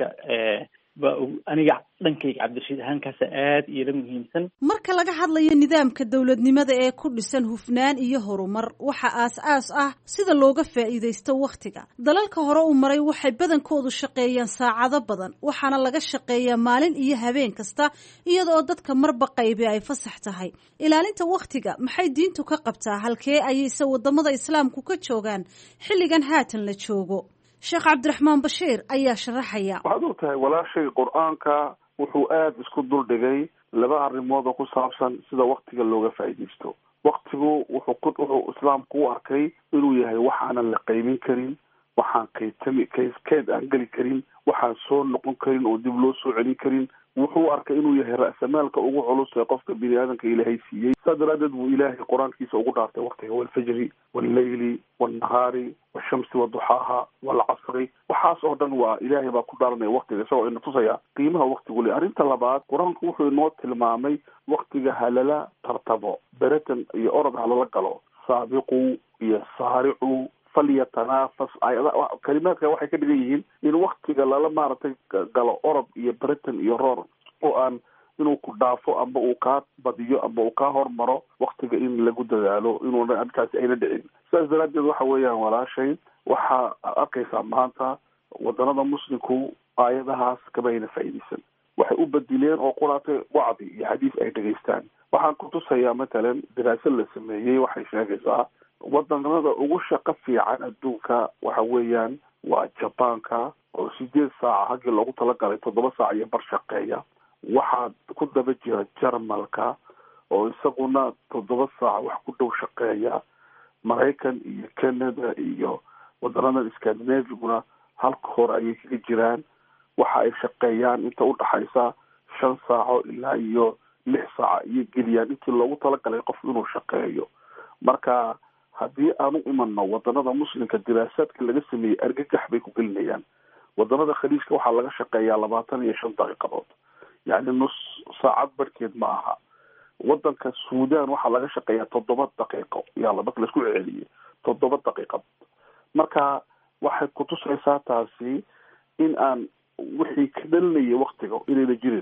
ba aniga dhankayga Cabdirashiid ahaankaas aad iyo muhiimsan. marka laga hadlayo nidaamka dawladnimada ee ku dhisan hufnaan iyo horumar, waxa aas ah sida looga faa'iideysto waqtiga. dalalka hore u maray waxay badankoodu shaqeeyaan saacado badan, waxaana laga shaqeeyaa maalin iyo habeen kasta iyadoo dadka marba qaybi ay fasax tahay. ilaalinta waqtiga maxay diintu ka qabtaa? halkee ayayse wadamada islaamku ka joogaan xilligan haatan la joogo? sheekh Cabdiraxmaan Bashiir ayaa sharaxaya. waxaad og tahay walaashay qur-aanka wuxuu aada isku duldhigay laba arrimood oo ku saabsan sida waktiga looga faa'iidaysto. waktigu wuxuu islaamku u arkay inuu yahay waxaanan la qaymin karin, waxaan keed aan geli karin, waxaan soo noqon karin oo dib loo soo celin karin. wuxuu arkay inuu yahay ra'samaalka ugu culus ee qofka bini-aadanka ilaahay siiyey. saas daraadeed buu ilaahay qur-aankiisa ugu dhaartay waktiga walfajri walleyli walnahaari washamsi waduxaaha walcasri. waxaas oo dhan waa ilaahay baa ku dhaaranaya waktiga, isagoo ina tusaya qiimaha waktigu le. arrinta labaad, qur-aanku wuxuu inoo tilmaamay waktiga halala tartabo, beratan iyo orod halala galo, saabiqu iyo saaricu falyatanafas. kalimaadka waxay ka dhigan yihiin in waktiga lala maaragtay galo orod iyo britain iyo roor, oo aan inuu ku dhaafo amba uu kaa badiyo amba uu kaa hormaro waktiga in lagu dadaalo inuuna arkaasi ayna dhicin. sidaas daraadeed waxa weeyaan walaashay, waxaa arkaysaa maanta wadanada muslimku aayadahaas kama ayna faa'iidaysan. waxay u badileen oo quraatay wacdi iyo xadiis ay dhegaystaan. waxaan ku tusayaa matalan daraasad la sameeyey waxay sheegaysaa wadanada ugu shaqo fiican adduunka waxa weeyaan waa Jabaanka oo 8 saac haggii loogu talagalay 7 saac iyo bar shaqeeya. waxaa ku daba jira Jarmalka oo isaguna 7 saac wax ku dhow shaqeeya. Maraykan iyo Canada iyo wadanada Scandinavia halka hore ayay kaga jiraan. waxa ay shaqeeyaan inta u dhaxaysa 5 saaco ilaa iyo 6 saac iyo geliyaan intii loogu talagalay qof inuu shaqeeyo. marka haddii aanu imanno wadanada muslimka diraasaadka laga sameeyey argagax bay ku gelinayaan. wadanada khaliijka waxaa laga shaqeeyaa 25 daqiiqadood, yacni nus saacad barkeed ma aha. wadanka Suudaan waxaa laga shaqeeyaa 7 daqiiqo, yalla marka la isku celiyay 7 daqiiqad. marka waxay ku tusaysaa taasi in aan wixii ka dhalinaya waktiga inayna jirin.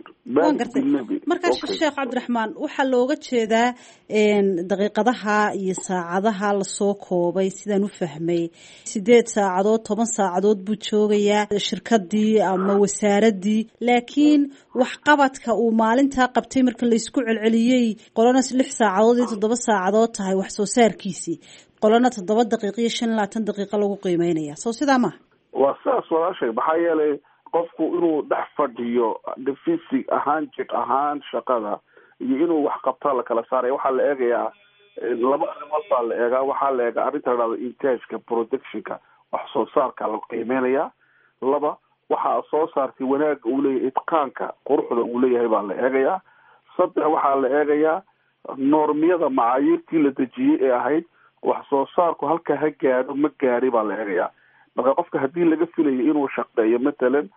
markaa sheekh Cabdiraxmaan, waxaa looga jeedaa daqiiqadaha iyo saacadaha lasoo koobay sidaan u fahmay 8 saacadood 10 saacadood buu joogayaa shirkadii ama wasaaradii, laakiin waxqabadka uu maalintaa qabtay marka la isku celceliyey qolana 6 saacadood iyo 7 saacadood tahay wax soo saarkiisii, qolana 7 daqiiqo iyo 25 daqiiqo lagu qiimeynaya soo sidaa ma waa saas walaashay maxaa yeelay qofku inuu dhex fadhiyo defisig ahaan jir ahaan shaqada iyo inuu wax qabtaa la kala saaray waxaa la eegayaa laba arrimood baa la eegaa waxaa la eegaa arrinta la dhahdo intageka productionka wax soo saarka la qiimeynayaa laba waxaa soo saartay wanaaga uu leeyahay itqaanka quruxda uu leeyahay baa la eegayaa saddex waxaa la eegayaa normiyada macaayiirtii la dejiyey ee ahayd wax soo saarku halka ha gaadho ma gaari baa la eegayaa marka qofka haddii laga filayo inuu shaqeeyo matalan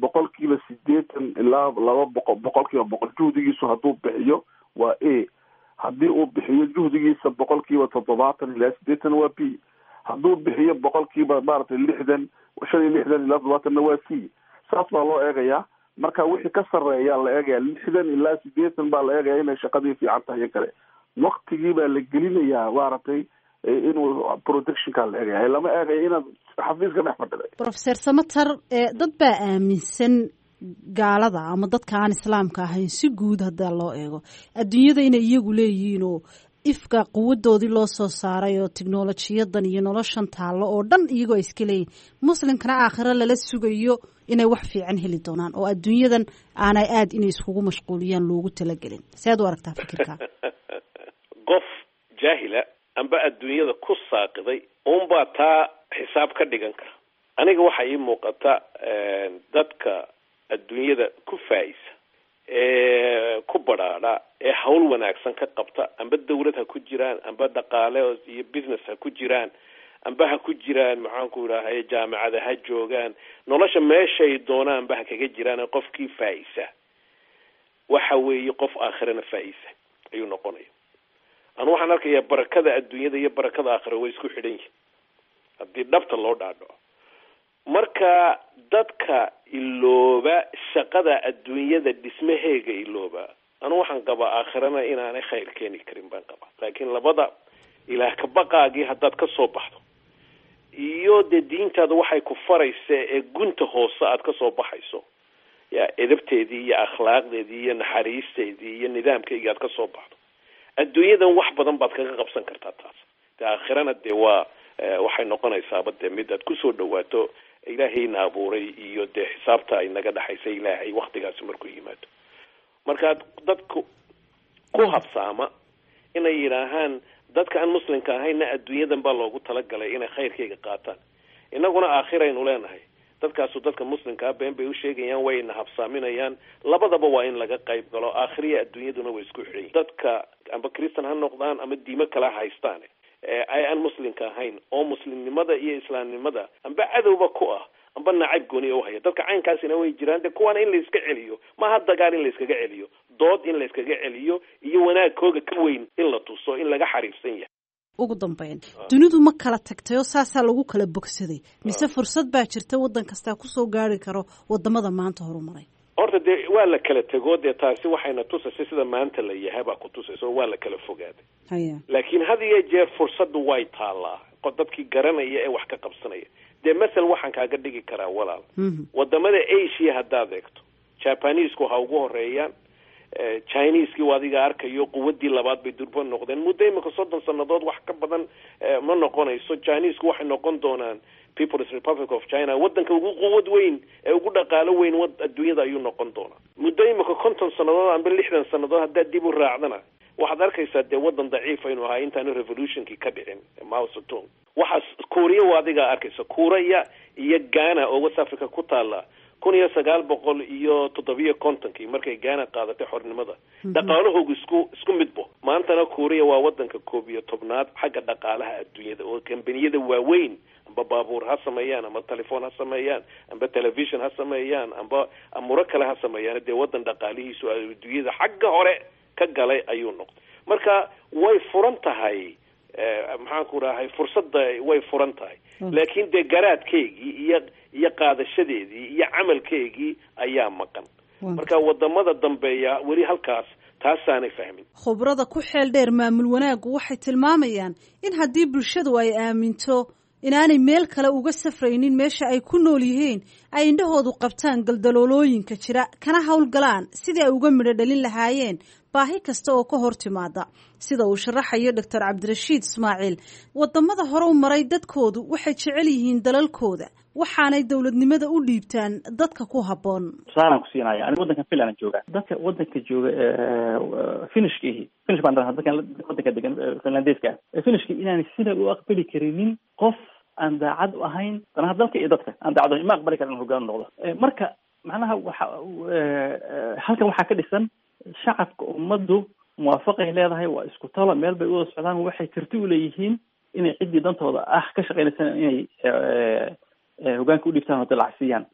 80% ilaa 200% juhdigiisu hadduu bixiyo waa A haddii uu bixiyo juhdigiisa 70% ilaa 80 waa B hadduu bixiyo 60% maaragtay 60 ilaa 70 waa C saas baa loo eegayaa marka wixii ka sarreeya la eegaya 60 ilaa 80 baa la eegaya inay shaqadii fiican tahay kale waqtigii baa la gelinayaa maaragtay inuu productionka la eegaya lama eegaya inaad xafiiska dhex fadhiday Professor Samatar dad baa aaminsan gaalada ama dadka aan islaamka ahayn si guud hadda loo eego adduunyada inay iyagu leeyihiin oo ifka quwadoodii loo soo saaray oo tiknoolajiyadan iyo noloshan taalo oo dhan iyagoo iska leeyihiin muslimkana aakhiro lala sugayo inay wax fiican heli doonaan oo adduunyadan aanay aad inay iskugu mashquuliyaan loogu talagelin seed u aragtaa fikirka qof jaahila amba adduunyada ku saaqiday unbaa taa xisaab ka dhigan kara aniga waxaa ii muuqata dadka adduunyada ku faa'isa ku badhaadha ee hawl wanaagsan ka qabta amba dawlad ha ku jiraan amba dhaqaale iyo business ha ku jiraan amba ha ku jiraan maxaanku idhaahay jaamacada ha joogaan nolosha meeshay doonaan amba ha kaga jiraan qofkii faa'isa waxa weeye qof aakhirana faa'isa ayuu noqonaya anu waxaan arkayaa barakada adduunyada iyo barakada aakhira way isku xidhan yihiin haddii dhabta loo dhaadhaco marka dadka ilooba shaqada adduunyada dhismaheega ilooba anu waxaan qabaa aakhirana inaanay khayr keeni karin baan qabaa laakiin labada ilaah ka baqaagii haddaad ka soo baxdo iyo dee diintaada waxay ku faraysa ee gunta hoose aad ka soo baxayso ya edabteedii iyo akhlaaqdeedii iyo naxariisteedii iyo nidaamkeygii aad ka soo baxdo adduunyadan wax badan baad kaga qabsan kartaa taas dee aakhirana dee waa waxay noqonaysaaba dee mid aad kusoo dhawaato ilaahayna abuuray iyo dee xisaabta ay naga dhaxaysa ilaahay waktigaasi markuu yimaado marka dadku ku habsaama inay yidhaahaan dadka aan muslimka ahayna adduunyadan baa loogu talagalay inay khayrkayga qaataan inaguna aakhiraynu leenahay dadkaasu dadka muslimkaa been bay u sheegayaan wayna habsaaminayaan labadaba waa in laga qayb galo aakhiriya adduunyaduna way isku xidhan yihin dadka amba kristan ha noqdaan ama diimo kala haystaan ay aan muslimka ahayn oo muslimnimada iyo islaamnimada amba cadowba ku ah amba nacayb gooni u haya dadka caynkaasina way jiraan de kuwaana in la iska celiyo maaha dagaal in la iskaga celiyo dood in la iskaga celiyo iyo wanaagkooga ka weyn in la tuso in laga xariifsan yahay ugu dambeyn dunidu ma kala tagtay oo saasaa lagu kala bogsaday mise fursad baa jirta waddan kastaa kusoo gaari karo wadamada maanta horumaray horta dee waa la kala tego dee taasi waxayna tusaysa sida maanta la yahay baa ku tusaysa oo waa la kala fogaaday haya laakiin had iyo jeer fursaddu way taallaa dadkii garanaya ee wax ka qabsanaya dee masal waxaan kaaga dhigi karaa walaal wadamada asia haddaad eegto jabanisku ha ugu horeeyaan chineseki waa adiga arkayo quwadii labaad bay durba noqdeen muddo imika 30 sanadood wax ka badan ma noqonayso chinesku waxay noqon doonaan People's Republic of China wadanka ugu quwad weyn ee ugu dhaqaalo weyn adduunyada ayuu noqon doonaa muddo imika 50 sanadood amba 60 sanadood haddaad dib u raacdana waxaad arkaysaa dee wadan daciif aynu ahaa intaanu revolutionkii ka dhicin Mao Zedong waxaas Korea waa adiga arkaysa Korea iyo Ghana oo West Africa ku taala 1957 markay Ghana qaadatay xornimada dhaqaalahoodu isku midbo maantana Korea waa wadanka 11aad xagga dhaqaalaha adduunyada oo kambaniyada waaweyn amba baabuur ha sameeyaan amba telefoon ha sameeyaan amba television ha sameeyaan amba amuro kale ha sameeyaan dee wadan dhaqaalihiisu adduunyada xagga hore ka galay ayuu noqday marka way furan tahay maxaan ku rahay fursadda way furan tahay laakiin dee garaadkeygii iyo qaadashadeedii iyo camalkeygii ayaa maqan marka wadamada dambeeya weli halkaas taasaanay fahmin khubrada ku xeel dheer maamul wanaagu waxay tilmaamayaan in haddii bulshadu ay aaminto inaanay meel kale uga safraynin meesha ay ku nool yihiin ay indhahoodu qabtaan galdaloolooyinka jira kana howlgalaan sidii ay uga midho dhalin lahaayeen baahi kasta oo ka hor timaada. sida uu sharaxayo Dr. Cabdirashiid Ismaaciil, wadamada hore u maray dadkoodu waxay jecel yihiin dalalkooda, waxaanay dowladnimada u dhiibtaan dadka ku haboon. tusaalaan ku siinaya aniga wadankan Finland jooga, dadka wadanka jooga Finnish baan dadka wadanka degan Finlandeeska Finnish inaan sida u aqbali karinin qof aan daacad u ahayn danaha dalka iyo dadka aan daacad ma aqbali karin hoggaan noqdo. marka macnaha halkan waxaa ka dhisan shacabka ummadu muwaafaqay leedahay, waa isku talo, meel bay u wada socdaan, waxay karti u leeyihiin inay ciddii dantooda ka shaqeynaysan inay hoggaanka u dhibtaan oo dalacsiyaan,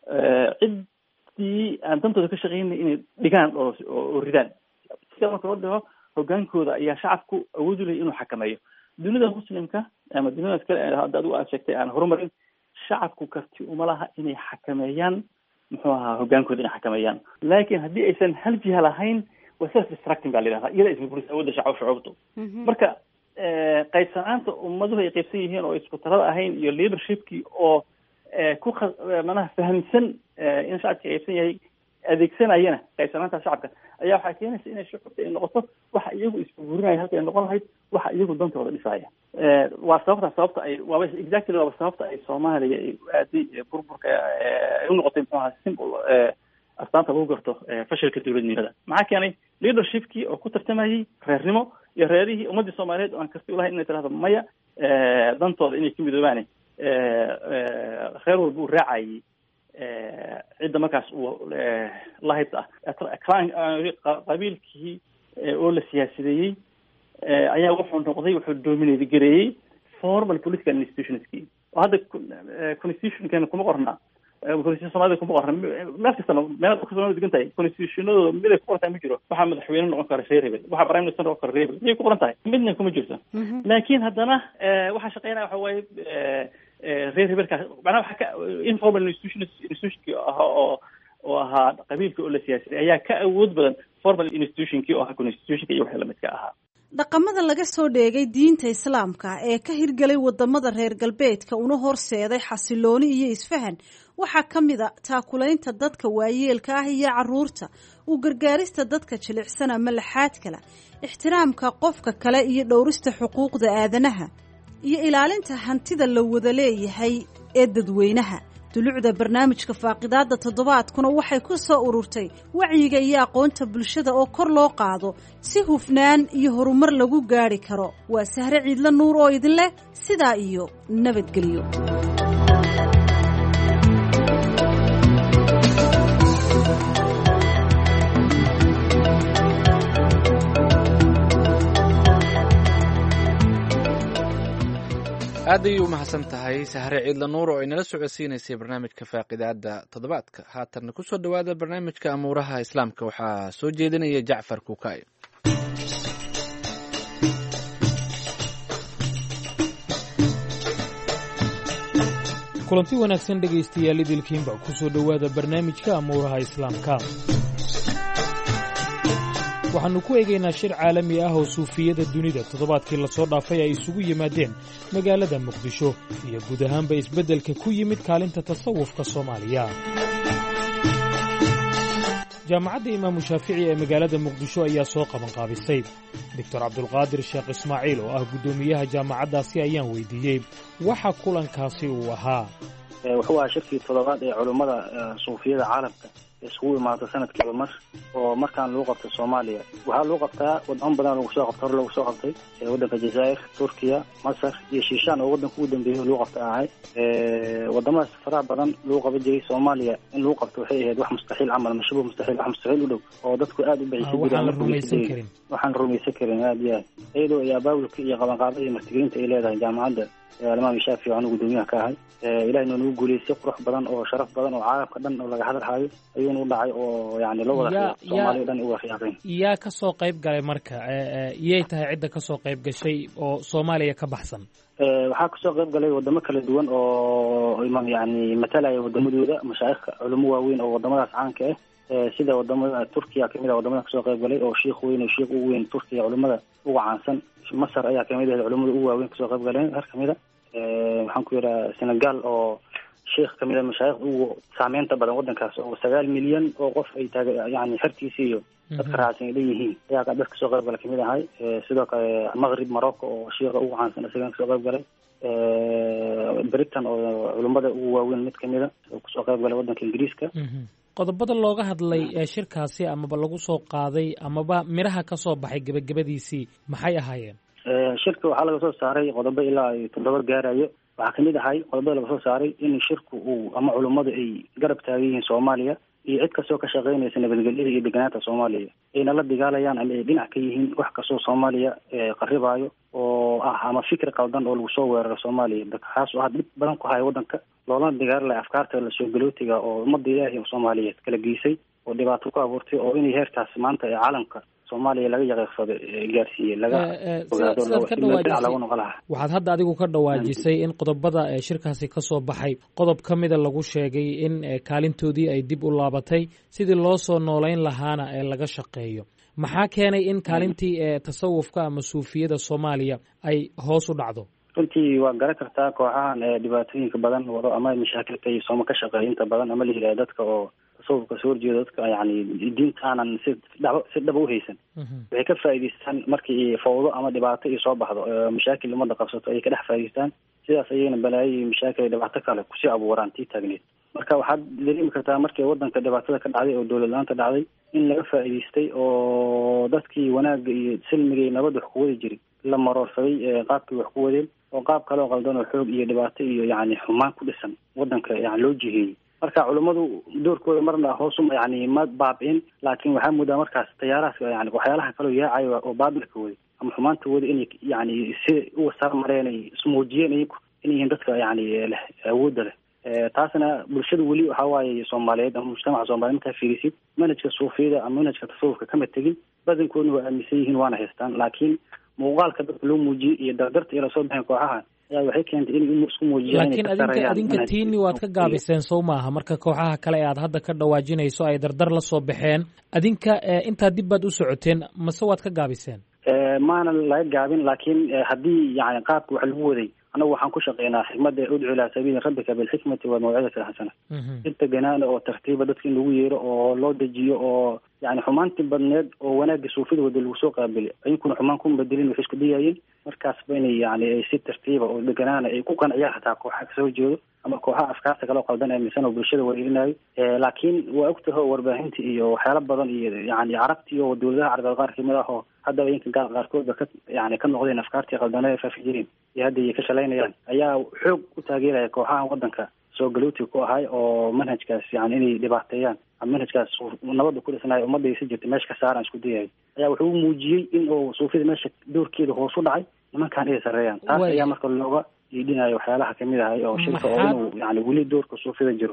ciddii aan dantooda ka shaqeynay inay dhigaan oo ridaan. sida marka loo dhigo hoggaankooda ayaa shacabku awood u leeyahay inuu xakameeyo. dunida muslimka ama dunida kale hadda adigu aad sheegtay aan horumarin, shacabku karti uma laha inay xakameeyaan muxuu ahaa hoggaankooda inay xakameeyaan. laakiin haddii aysan hal jiha lahayn waa self destructing baa la yidhahdaa, iyada isburburisa awoodda shucuubtu. marka qaybsanaanta ummaduhu ay qaybsan yihiin oo isku talada ahayn iyo leadershipkii oo manaha fahamsan in shacabka qaybsan yahay adeegsanayana qaybsanaanta shacabka ayaa waxaa keenaysa inay shucuubta ay noqoto waxa iyagu isburburinaya halka ay noqon lahayd waxa iyagu dantooda dhisaya. waa sababta ay waaba sababta ay Soomaaliya ay aaday burburka ay u noqotay muxuu ahaa simple astaanta lagu garto fashilka dowladnimada. maxaa keenay leadershipkii oo ku tartamayay reernimo iyo reerihii ummadii Soomaaliyeed oo aan karti u lahayn inay tiraahdo maya dantooda inay ka midoobaan reer walba uu raacayay cidda markaas uu lahayd qabiilkii oo la siyaasideeyey ayaa wuxuu dominate gareeyey formal political institutionskii oo hadda constitutionkeena kuma qorna Soomaalida kuma qorna meel kastana meel kasoo degan tahay constitutionada mid ay ku qoran tahay ma jiro. waxaa madaxweyne noqon kara reer hebel, waxaa prime minister noqon kara reer hebel, miyay ku qoran tahay? midna kuma jirto. laakiin haddana waxaa shaqeynaya waxa waaye reer hebelkaas macnaha waxaa ka informal institutionkii oo ahaa qabiilka oo la siyaasiday ayaa ka awood badan formal institutionkii oo ahaa constitutionka iyo wixii lamidka ahaa. dhaqamada laga soo dheegay diinta islaamka ee ka hirgelay wadamada reer galbeedka una horseeday xasilooni iyo isfahan waxaa ka mid a taakulaynta dadka waayeelka ah iyo caruurta, u gargaarista dadka jilicsan ama laxaad kale, ixtiraamka qofka kale iyo dhowrista xuquuqda aadanaha, iyo ilaalinta hantida la wada leeyahay ee dadweynaha. dulucda barnaamijka faaqidaada toddobaadkuna waxay ku soo ururtay wacyiga iyo aqoonta bulshada oo kor loo qaado si hufnaan iyo horumar lagu gaari karo. waa Sahre Ciidla Nuur oo idin leh sidaa iyo nabadgelyo. aad ayay u mahadsan tahay Sahre Ciidla Nuur oo inala socodsiinaysay barnaamijka faaqidaada toddobaadka. haatanna ku soo dhawaada barnaamijka amuuraha islaamka, waxaa soo jeedinaya Jacfar Kukaay. kulanti wanaagsan dhegaystayaal idilkiinba ku soo dhowaada barnaamijka amuuraha islaamka. waxaannu ku eegaynaa shir caalami ah oo suufiyada dunida toddobaadkii la soo dhaafay ay isugu yimaadeen magaalada muqdisho iyo guud ahaanba isbeddelka ku yimid kaalinta tasawufka Soomaaliya. jaamacadda imaamu shaafici ee magaalada muqdisho ayaa soo qabanqaabisay. doctor cabdulqaadir sheekh ismaaciil oo ah guddoomiyaha jaamacaddaasi ayaan weydiiyey waxa kulankaasi uu ahaa. wuxuu ahaa shirkii toddobaad ee culummada suufiyada caalamka isugu imaado sanadkiiba mar oo markaan lagu qabtay Soomaaliya. waxaa lagu qabtaa wadamo badan lagu soo qabtay waddanka Jazaa'ir, Turkiya, Masar iyo Shiishaan oo waddanka ugu dambeeyay lagu qabtay ahayd. wadamadaas faraha badan lagu qaban jiray Soomaaliya in lagu qabto waxay ahayd wax mustaxiil camal, mashruuc mustaxiil, wax mustaxiil u dhow oo dadku aad u bixisay waxaan rumaysan karin aad iyo aad iyadoo ay abaabulka iyo qabanqaabada iyo martigelinta ay leedahay jaamacadda Imaamu Shaafici oo anigu guddoomiyaha ka ahay. ilaahay inuu guuleystay qurux badan oo sharaf badan oo caalamka dhan oo laga hadalhayo ayuuna u dhacay oo yani la wada Soomaaliya dhan u waafaqay. yaa ka soo qayb galay marka iyay tahay cidda ka soo qayb gashay oo Soomaaliya ka baxsan? waxaa kasoo qayb galay wadamo kala duwan oo yani matalaya wadamadooda mashaayikh culimo waaweyn oo wadamadaas caanka ah sida wadamada Turkiya kamid ah wadamada kasoo qayb galay oo sheekh weyn oo sheekh ugu weyn Turkiya culimada ugu caansan. Masar ayaa kamid ah culimada ugu waaweyn kasoo qayb galay. har kamid ah waxaan ku yiraahdaa Senegal oo sheekh kamid a mashaayikh ugu saameynta badan waddankaas oo 9 milyan oo qof ay yani xertiisa iyo dadka raacsan ay leeyihiin ayaa dadka soo qayb galay kamid ahay. sidoo kale Maghrib Morocco oo sheekha ugu caansan isaga soo qayb galay. Britain oo culimada ugu waaweyn mid kamid a oo soo qayb galay waddanka Ingiriiska. qodobada looga hadlay shirkaasi amaba lagu soo qaaday amaba miraha ka soo baxay gabagabadiisii maxay ahaayeen? shirka waxaa laga soo saaray qodobo ilaa 7 gaarayo. waxaa kamid ahay qodobada laga soo saaray in shirku uu ama culimadu ay garab taagan yihiin Soomaaliya iyo cid kastoo ka shaqeynaysa nabadgelyada iyo deegaanka Soomaaliya ayna la dagaalayaan ama ay dhinac ka yihiin wax kastoo Soomaaliya qarribayo oo ama fikir qaldan oo lagu soo weeraro Soomaaliya. dadkaas oo dhib badan ku haya waddanka loolana dagaalaya afkaarta la soo galootiga oo ummadda Ilaahay Soomaaliyeed kala geysay oo dhibaato ku abuurtay oo inay heertaas maanta ee caalamka Soomaaliya laga yaqeeqsado gaarsiiyay laga waxaad hadda adigu ka dhawaajisay in qodobada shirkaasi ka soo baxay qodob ka mida lagu sheegay in kaalintoodii ay dib u laabatay sidii loo soo noolayn lahaana ee laga shaqeeyo. maxaa keenay in kaalintii tasawufka ama suufiyada Soomaaliya ay hoos u dhacdo? runtii waa garan kartaa kooxahan dhibaatooyinka badan wado ama mashaakilka iyo sooma ka shaqeeya inta badan ama la yiraahdo dadka oo tasawufka soo horjeeda dadka yani diintaanan si dhaba u haysan waxay ka faa'iideystaan markii fawdo ama dhibaato ay soo baxdo mashaakil umada qabsato ay ka dhex faa'iideystaan sidaas ayayna balaayo iyo mashaakil iyo dhibaato kale kusii abuuraan tii taagneed. marka waxaad dareemi kartaa markii waddanka dhibaatada ka dhacday oo dowlad la'aanta dhacday in laga faa'iideystay oo dadkii wanaagga iyo silmiga iyo nabadda wax ku wadi jiray la maroorsaday qaabkii wax ku wadeen oo qaab kale oo qaldan oo xoog iyo dhibaato iyo yani xumaan ku dhisan waddanka yani loo jiheeyey. marka culimadu doorkooda marna hoos yani ma baabi'in laakiin waxaa moodaa markaas tayaarahaas yani waxyaalaha kaloo yaacayo oo baabilka wadi ama xumaanta wadi inay yani si u sar mareen ay ismuujiyeen inay yihiin dadka yani leh awoodda leh. taasna bulshada weli waxaa waaye Soomaaliyeed ama mujtamaca Soomaaliyeed markaa fiirisid manhajka suufiyada ama manhajka tasawufka kama tegin badankoodna waa aaminsan yihiin waana haystaan laakiin muuqaalka dadka loo muujiyey iyo dardarta ila soo baxeen kooxahan ayaa waxay keentay inay isku muujiyaan. laakiin adinka tiini waad ka gaabiseen soo maaha marka kooxaha kale aad hadda ka dhawaajinayso ay dardar la soo baxeen adinka intaa dib baad u socoteen mase waad ka gaabiseen? maana laga gaabin laakiin haddii yani qaabka wax lagu waday anagu waxaan ku shaqeynaa xikmadda udcu ilaa sabiili rabbika bilxikmati walmawcidati alxasana inta ganaana oo tartiiba dadka in lagu yeero oo loo dejiyo oo yani xumaantii badneed oo wanaagga suufida wada lagu soo qaabili ayankuna xumaan ku bedelin waxay isku dayaayeen markaasba inay yani si tartiiba oo deganaana ay ku qanciyaan xataa kooxaha kasoo jeedo ama kooxaha afkaarta kale oo qaldan aaminsan oo bulshada wareerinayo. laakiin waa ogtahay oo warbaahinta iyo waxyaala badan iyo yani carabti iyo dowladaha carabeed qaar kamid ah oo haddaba inka qaarkoodba ka noqdeen afkaartii qaldanada ay faafi jireen iyo hadda ay ka shalaynayaan ayaa xoog u taageeraya kooxahan waddanka soo galootiga ku ahay oo manhajkaas yani inay dhibaateeyaan ama manhajkaas nabadda ku dhisnayo ummadda si jirta meesha ka saaraan isku dayahay ayaa wuxuu muujiyey in uu suufida meesha doorkeeda hoos u dhacay nimankan ay sareeyaan. taas ayaa marka looga iidhinayo waxyaalaha kamid ahay oo shirka oo inuu yani weli doorka suufida jiro.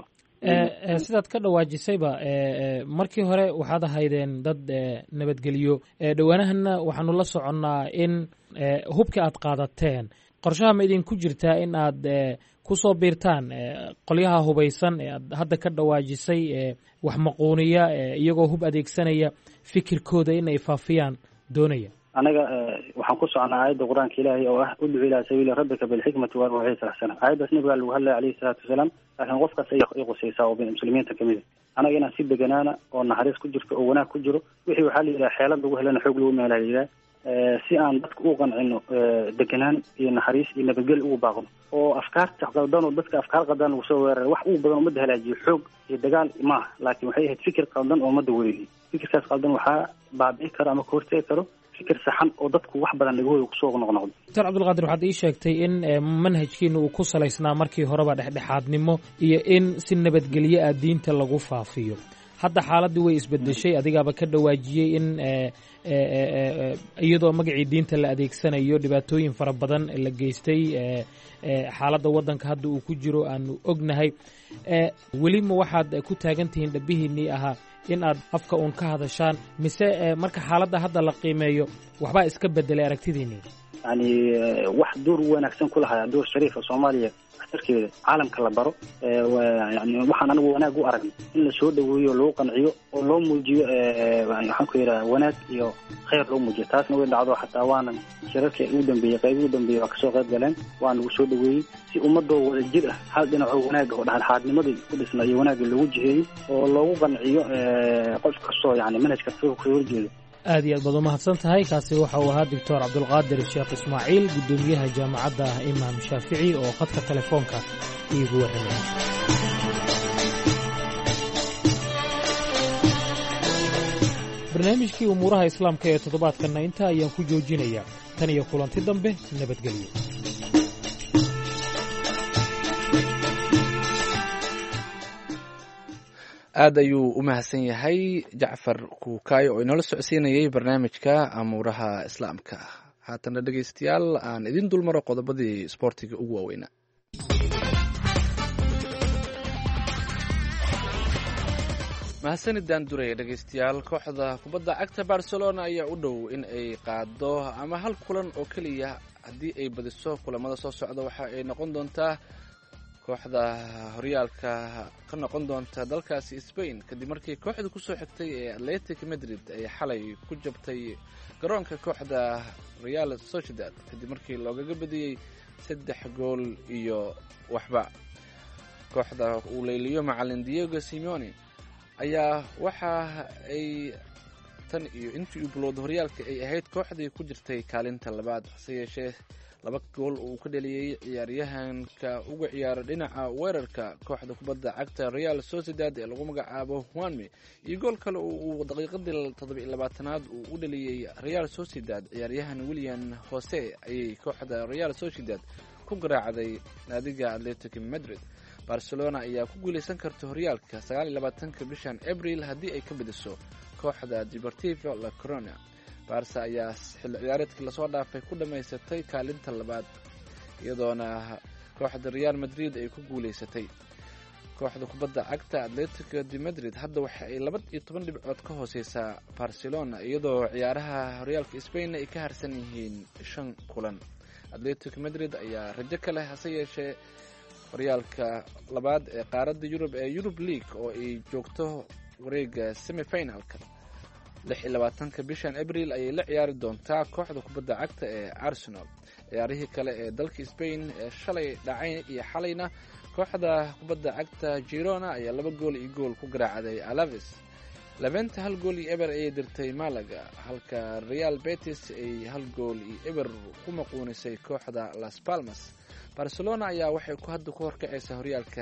sidaad ka dhawaajisayba markii hore waxaad ahaydeen dad nabadgelyo dhowaanahana waxaanu la soconnaa in hubka aad qaadateen qorshaha ma idinku jirtaa in aad kusoo biirtaan qolyaha hubaysan ee aad hadda ka dhawaajisay wax maquuniya iyagoo hub adeegsanaya fikirkooda in ay faafiyaan doonaya? anaga waxaan ku soconaa aayadda qur-aanka ilaahay oo ah udcu ilaa sabiili rabbika bilxikmati walmawcidati alxasana. aayaddaas nabigaa lagu hadlaya alayhi salaatu wasalaam laakiin qofkaas ay qusaysaa oo muslimiinta kamid a anaga inaan si deganaana oo naxariis ku jirto oo wanaag ku jiro wixii waxaa la yidhaha xeelad lagu helana xoog lagu meelaa la yidhaha si aan dadka u qancino deganaan iyo naxariis iyo nabadgel ugu baaqno oo afkaarta qaldan oo dadka afkaar qaldan lagu soo weeraray wax ugu badan ummadda halaajiyo xoog iyo dagaal maaha laakiin waxay ahayd fikir qaldan oo ummadda wareegay. fikirkaas qaldan waxaa baabi'i karo ama ka hortegi karo fikir saxan oo dadku wax badan dhagahooda kusoo noqnoqdo. doctor cabdulqaadir waxaad ii sheegtay in manhajkiina uu ku salaysnaa markii horeba dhexdhexaadnimo iyo in si nabadgelyo ah diinta lagu faafiyo. hadda xaaladii way isbedeshay adigaaba ka dhawaajiyey in iyadoo magacii diinta la adeegsanayo dhibaatooyin fara badan la geystay xaaladda waddanka hadda uu ku jiro aanu ognahay. welima waxaad ku taagan tihiin dhabihiinnii ahaa in aad afka uun ka hadashaan mise marka xaaladda hadda la qiimeeyo waxbaa iska bedelay aragtidiinii? yani wax door wanaagsan ku lahaa door shariifa Soomaaliya darkeeda caalamka la baro yani waxaan anigu wanaag u aragna in la soo dhaweeyo lagu qanciyo oo loo muujiyo waxaan ku yidhaha wanaag iyo khayr loo muujiyo. taasna way dhacdo, xataa waanan shirarkii ugu dambeeyey qaybihii u dambeeyey waa kasoo qayb galeen, waa nagu soo dhaweeyey si ummadoo wada jir ah hal dhinacoo wanaaga oo dhexdhexaadnimadii ku dhisna iyo wanaagii loogu jiheeyey oo loogu qanciyo qof kastoo yani manhaj kastoo kasoo horjeedo. aad iyo aad baad umahadsan tahay. kaasi waxa uu ahaa doctor cabdulqaadir sheekh ismaaciil, guddoomiyaha jaamacadda imaam shaafici oo khadka telefoonka iigu warramay. barnaamijkii umuuraha islaamka ee toddobaadkanna intaa ayaan ku joojinayaa. tan iyo kulanti dambe, nabadgelyo. aad ayuu u mahadsan yahay jacfar kuukaayo oo inoola socodsiinayay barnaamijka amuuraha islaamka. haatana dhegaystayaal aan idin dulmaro qodobadii isboortiga ugu waaweynaa. mahadsanidaan duraya dhegaystayaal. kooxda kubadda cagta barcelona ayaa u dhow in ay qaado ama hal kulan oo keliya haddii ay badiso kulamada soo socda waxa ay noqon doontaa kooxda horyaalka ka noqon doonta dalkaasi Spain kadib markii kooxda kusoo xigtay ee Athletic Madrid ay xalay ku jabtay garoonka kooxda Real Sociedad kadib markii loogaga badiyey 3 gool iyo waxba. kooxda uu leeliyo macallin Diego Simeone ayaa waxa ay tan iyo intii uu bilowday horyaalka ay ahayd kooxdii ku jirtay kaalinta labaad, hase yeeshee 2 gool uu ka dhaliyay ciyaaryahanka uga ciyaara dhinaca weerarka kooxda kubadda cagta Real Sociedad ee lagu magacaabo Juanmi, iyo gool kale uu daqiiqadii 27aad uu u dhaliyay Real Sociedad ciyaaryahan William Jose ayay kooxda Real Sociedad ku garaacday naadiga Athletic Madrid. Barcelona ayaa ku guuleysan karta horyaalka 29 bishan April haddii ay ka badiso kooxda Deportivo La Coruña. Barca ayaa xilli ciyaareedkii lasoo dhaafay ku dhamaysatay kaalinta labaad iyadoona kooxda Real Madrid ay ku guuleysatay. kooxda kubadda cagta Atletico de Madrid hadda waxa ay 12 dhibcood ka hooseysaa Barcelona iyadoo ciyaaraha horyaalka Spain ay ka harsan yihiin 5 kulan. Atletico Madrid ayaa rajo ka leh hase yeeshee horyaalka labaad ee qaaradda Yurub ee Europe League oo ay joogto wareega semi-finalka 26 bishan April ayay la ciyaari doontaa kooxda kubadda cagta ee Arsenal. ciyaarihii kale ee dalka Spain ee shalay dhacay iyo xalayna kooxda kubadda cagta Girona ayaa 2 gool iyo gool ku garaacday Alaves. Levante 1 gool iyo eber ayay dirtay Malaga, halka Real Betis ay 1 gool iyo eber ku maquunisay kooxda Las Palmas. Barcelona ayaa waxay hadda ku horkacaysaa horyaalka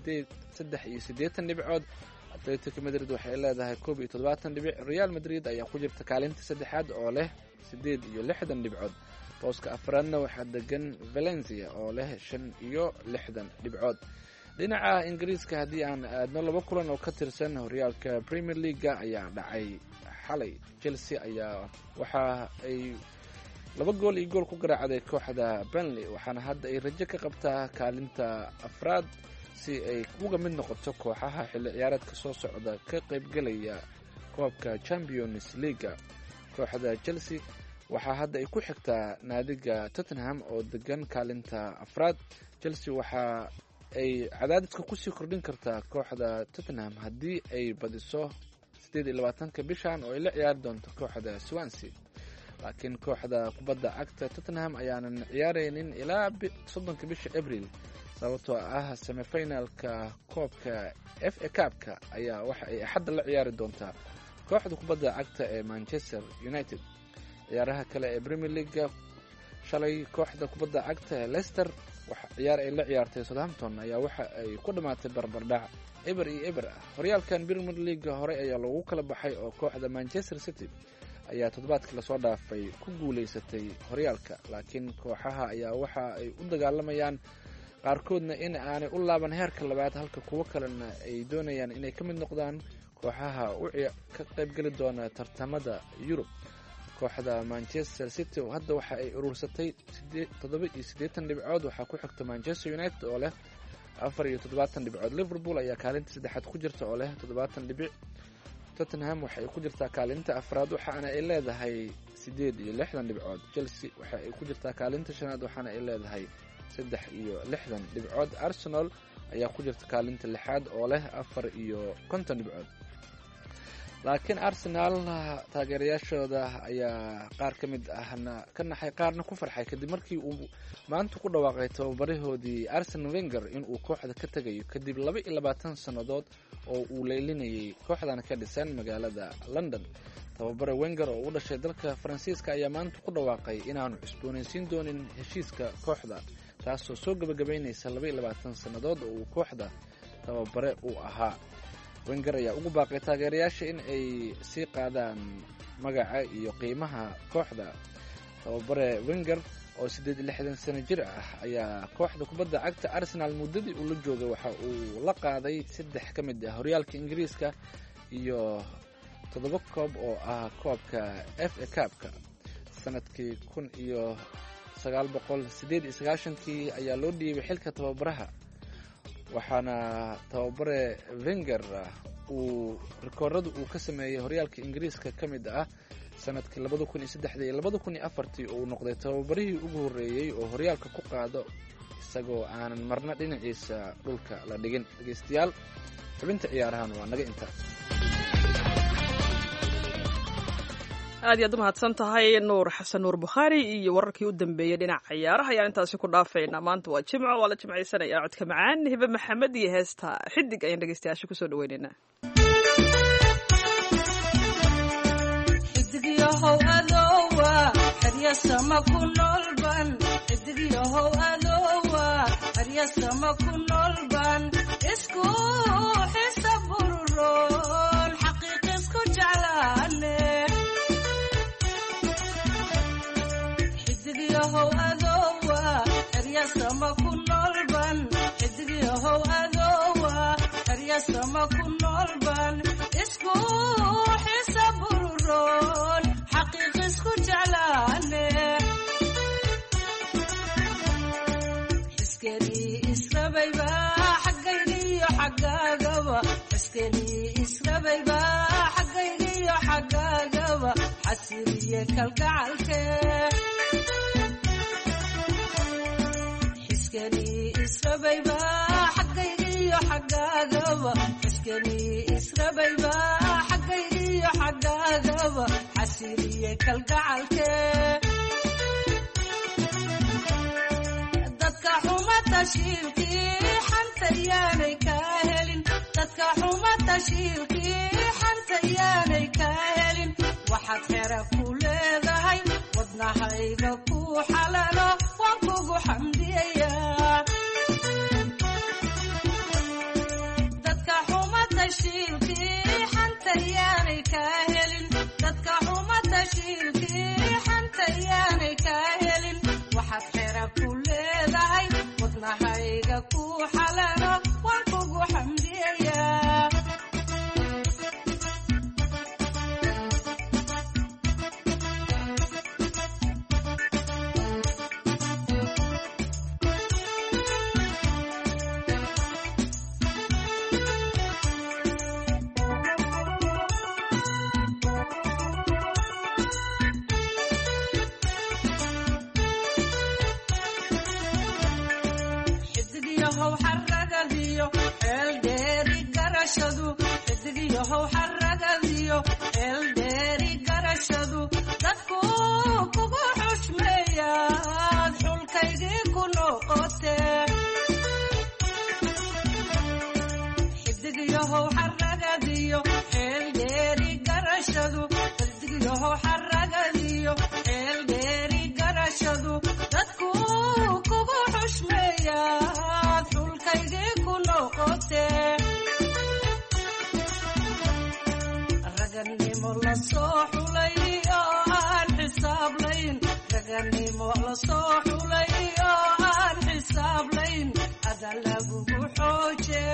83 dhibcood. Atletico Madrid waxay leedahay 71 dhibic. Real Madrid ayaa ku jirta kaalinta saddexaad oo leh 68 dhibcood. booska afraadna waxaa degan Valencia oo leh 65 dhibcood. dhinaca Ingiriiska haddii aan aadno 2 kulan oo ka tirsan horyaalka Premier League ayaa dhacay xalay. Chelsea ayaa waxa ay 2 gool iyo gool ku garaacday kooxda Burnley, waxaana hadda ay rajo ka qabtaa kaalinta afraad si ay uga mid noqoto kooxaha xilli ciyaareedka soo socda ka qaybgalaya koobka Champions League. kooxda Chelsea waxaa hadda ay ku xigtaa naadiga Tottenham oo degan kaalinta afraad. Chelsea waxa ay cadaadiska ku sii kordhin kartaa kooxda Tottenham haddii ay badiso 28 bishan oo ay la ciyaari doonto kooxda Swansea. laakiin kooxda kubadda cagta Tottenham ayaanan ciyaareynin ilaa 30 bisha April sababtoo ah semi-finalka koobka FA Cup-ka ayaa waxa ay axad la ciyaari doontaa kooxda kubadda cagta ee Manchester United. ciyaaraha kale ee Premier League shalay kooxda kubadda cagta ee Leicester waxa ciyaar ay la ciyaartay Southampton ayaa waxa ay ku dhamaatay barbardhac eber iyo eber ah. horyaalkan Premier League hore ayaa lagu kala baxay oo kooxda Manchester City ayaa toddobaadkii lasoo dhaafay ku guuleysatay horyaalka, laakiin kooxaha ayaa waxa ay u dagaalamayaan qaarkoodna in aanay u laaban heerka labaad halka kuwo kalena ay doonayaan inay ka mid noqdaan kooxaha ka qaybgeli doona tartamada Yurub. kooxda Manchester City hadda waxa ay urursatay 87 dhibcood, waxaa ku xigta Manchester United oo leh 74 dhibcood. Liverpool ayaa kaalinta saddexaad ku jirta oo leh 70 dhibic. Tottenham waxay ku jirtaa kaalinta afraad waxaana ay leedahay 68 dhibcood. Chelsea waxa ay ku jirtaa kaalinta shanaad waxaana ay leedahay 63 dhibcood. Arsenal ayaa ku jirta kaalinta 6 oo leh 54 dhibcood. laakiin Arsenal taageerayaashooda ayaa qaar ka mid ahna ka naxay qaarna ku farxay kadib markii uu maanta ku dhawaaqay tababarahoodii Arsene Wenger in uu kooxda ka tagayo kadib 22 sanadood oo uu leelinayay kooxdan ka dhisan magaalada London. tababare Wenger oo u dhashay dalka Faransiiska ayaa maanta ku dhawaaqay inaanu cusboonaysiin doonin heshiiska kooxda, taasoo soo gabagabeynaysa 22 sanadood oo uu kooxda tababare u ahaa. Wenger ayaa ugu baaqay taageerayaasha in ay sii qaadaan magaca iyo qiimaha kooxda. tababare Wenger oo 68 sano jir ah ayaa kooxda kubadda cagta Arsenal muddadii uu la joogay waxa uu la qaaday 3 ka mid ah horyaalka Ingiriiska iyo 7 koob oo ah koobka FA Cup-ka. sanadkii 1998 ayaa loo dhiibay xilka tababaraha, waxaana tababare Wenger uu rikoorada uu ka sameeyay horyaalka Ingiriiska ka mid ah sanadkii 2003 iyo 2004 oo uu noqday tababarihii ugu horeeyay oo horyaalka ku qaado isagoo aanan marna dhinaciisa dhulka la dhigin. dhageystayaal, xubinta ciyaarahan waa naga inta. aad iyo aad u mahadsan tahay Nuur Xasan Nuur Bukhaari iyo wararkii u dambeeyay dhinaca ciyaaraha ayaan intaasi ku dhaafaynaa. maanta waa Jimco, waa la jimcaysanaya. codka macaan Hibe Maxamed iyo heesta Xidig ayaan dhegeystayaasha kusoo dhaweynaynaa. xidig yahow adowa xerya sama ku noolban, xidig yahow adowa xerya sama ku noolban, isku xisaburon xaqiiq isku jeclaane. yahow adowa xerya sama ku noolban, xidig yahow adowa xerya sama ku noolban, isku xisaburon xaqiiq isku jeclaane. xiskeni israbayba xaggaygiyo xaggaagaba, xiskeni israbayba xaggaygiyo xaggaagaba, xasiriye kalgacalke. xiskeni israbayba xaggaygiyo xaggaagaba, xiskeni israbayba xaggaygiyo xaggaagaba, xasiriye kalgacalke. dadka xuma tashiilkii xanta yaanay kaa helin, dadka xuma tashiilkii xanta yaanay kaa helin. waxaad xera ku leedahay wadnahayga ku xalalo, waan kugu xamdiyayaa. dadka xuma tashiilkii xanta yaanay kaa helin, dadka xuma tashiilkii xanta yaanay kaa helin. waxaad xera ku leedahay wadnahayga ku xalalo, waan kugu xamdiyayaa. xidig yahow xaragadiyo eeldheeri garashadu, dadku kugu xushmeeyaad xulkaygii ku noqote. xidig yahow xaragadiyo eeldheeri garashadu, xidig yahow xaragadiyo eeldheeri garashadu, dadku kugu xushmeeyaad xulkaygii ku noqote. raganimo la soo xulay oo aan xisaablayn, raganimo la soo xulay oo aan xisaablayn, ada lagugu xooje.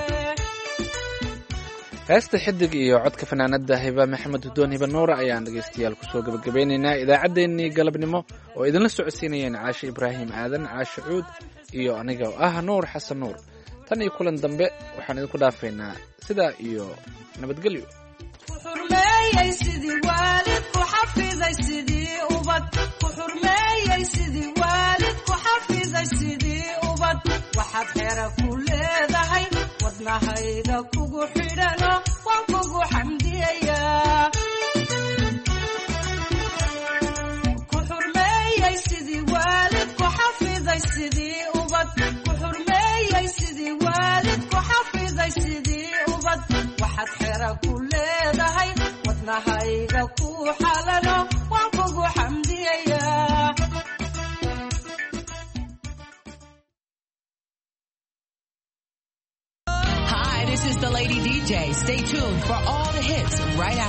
heesta xidig iyo codka fanaanada Hiba Maxamed Hudoon Hiba Nuura ayaan dhegeystayaal kusoo gabagabeynaynaa idaacaddeenii galabnimo oo idinla socodsiinayeen Caashe Ibraahim Aadan, Caashe Cuud iyo aniga oo ah Nuur Xasan Nuur. tan iyo kulan dambe waxaan idinku dhaafaynaa sidaa iyo nabadgelyo. xurmeeyay sidii waalid ku xafiday sidii ubad, ku xurmeeyay sidii waalid ku xafiday sidii ubad waxaad xera ku leedahay wadnahayga kugu xidhano waan kugu xamdiyayaa ku xurmeeyey sidii waalid ku xafiday sidii ubad ku xurmeeyey sidii waalid ku xafiday sidii ubad waxaad xera ku leedahay wadnahayga ku xalano waan kugu xamdiyayaa This is the Lady DJ. Stay tuned for all the hits right after.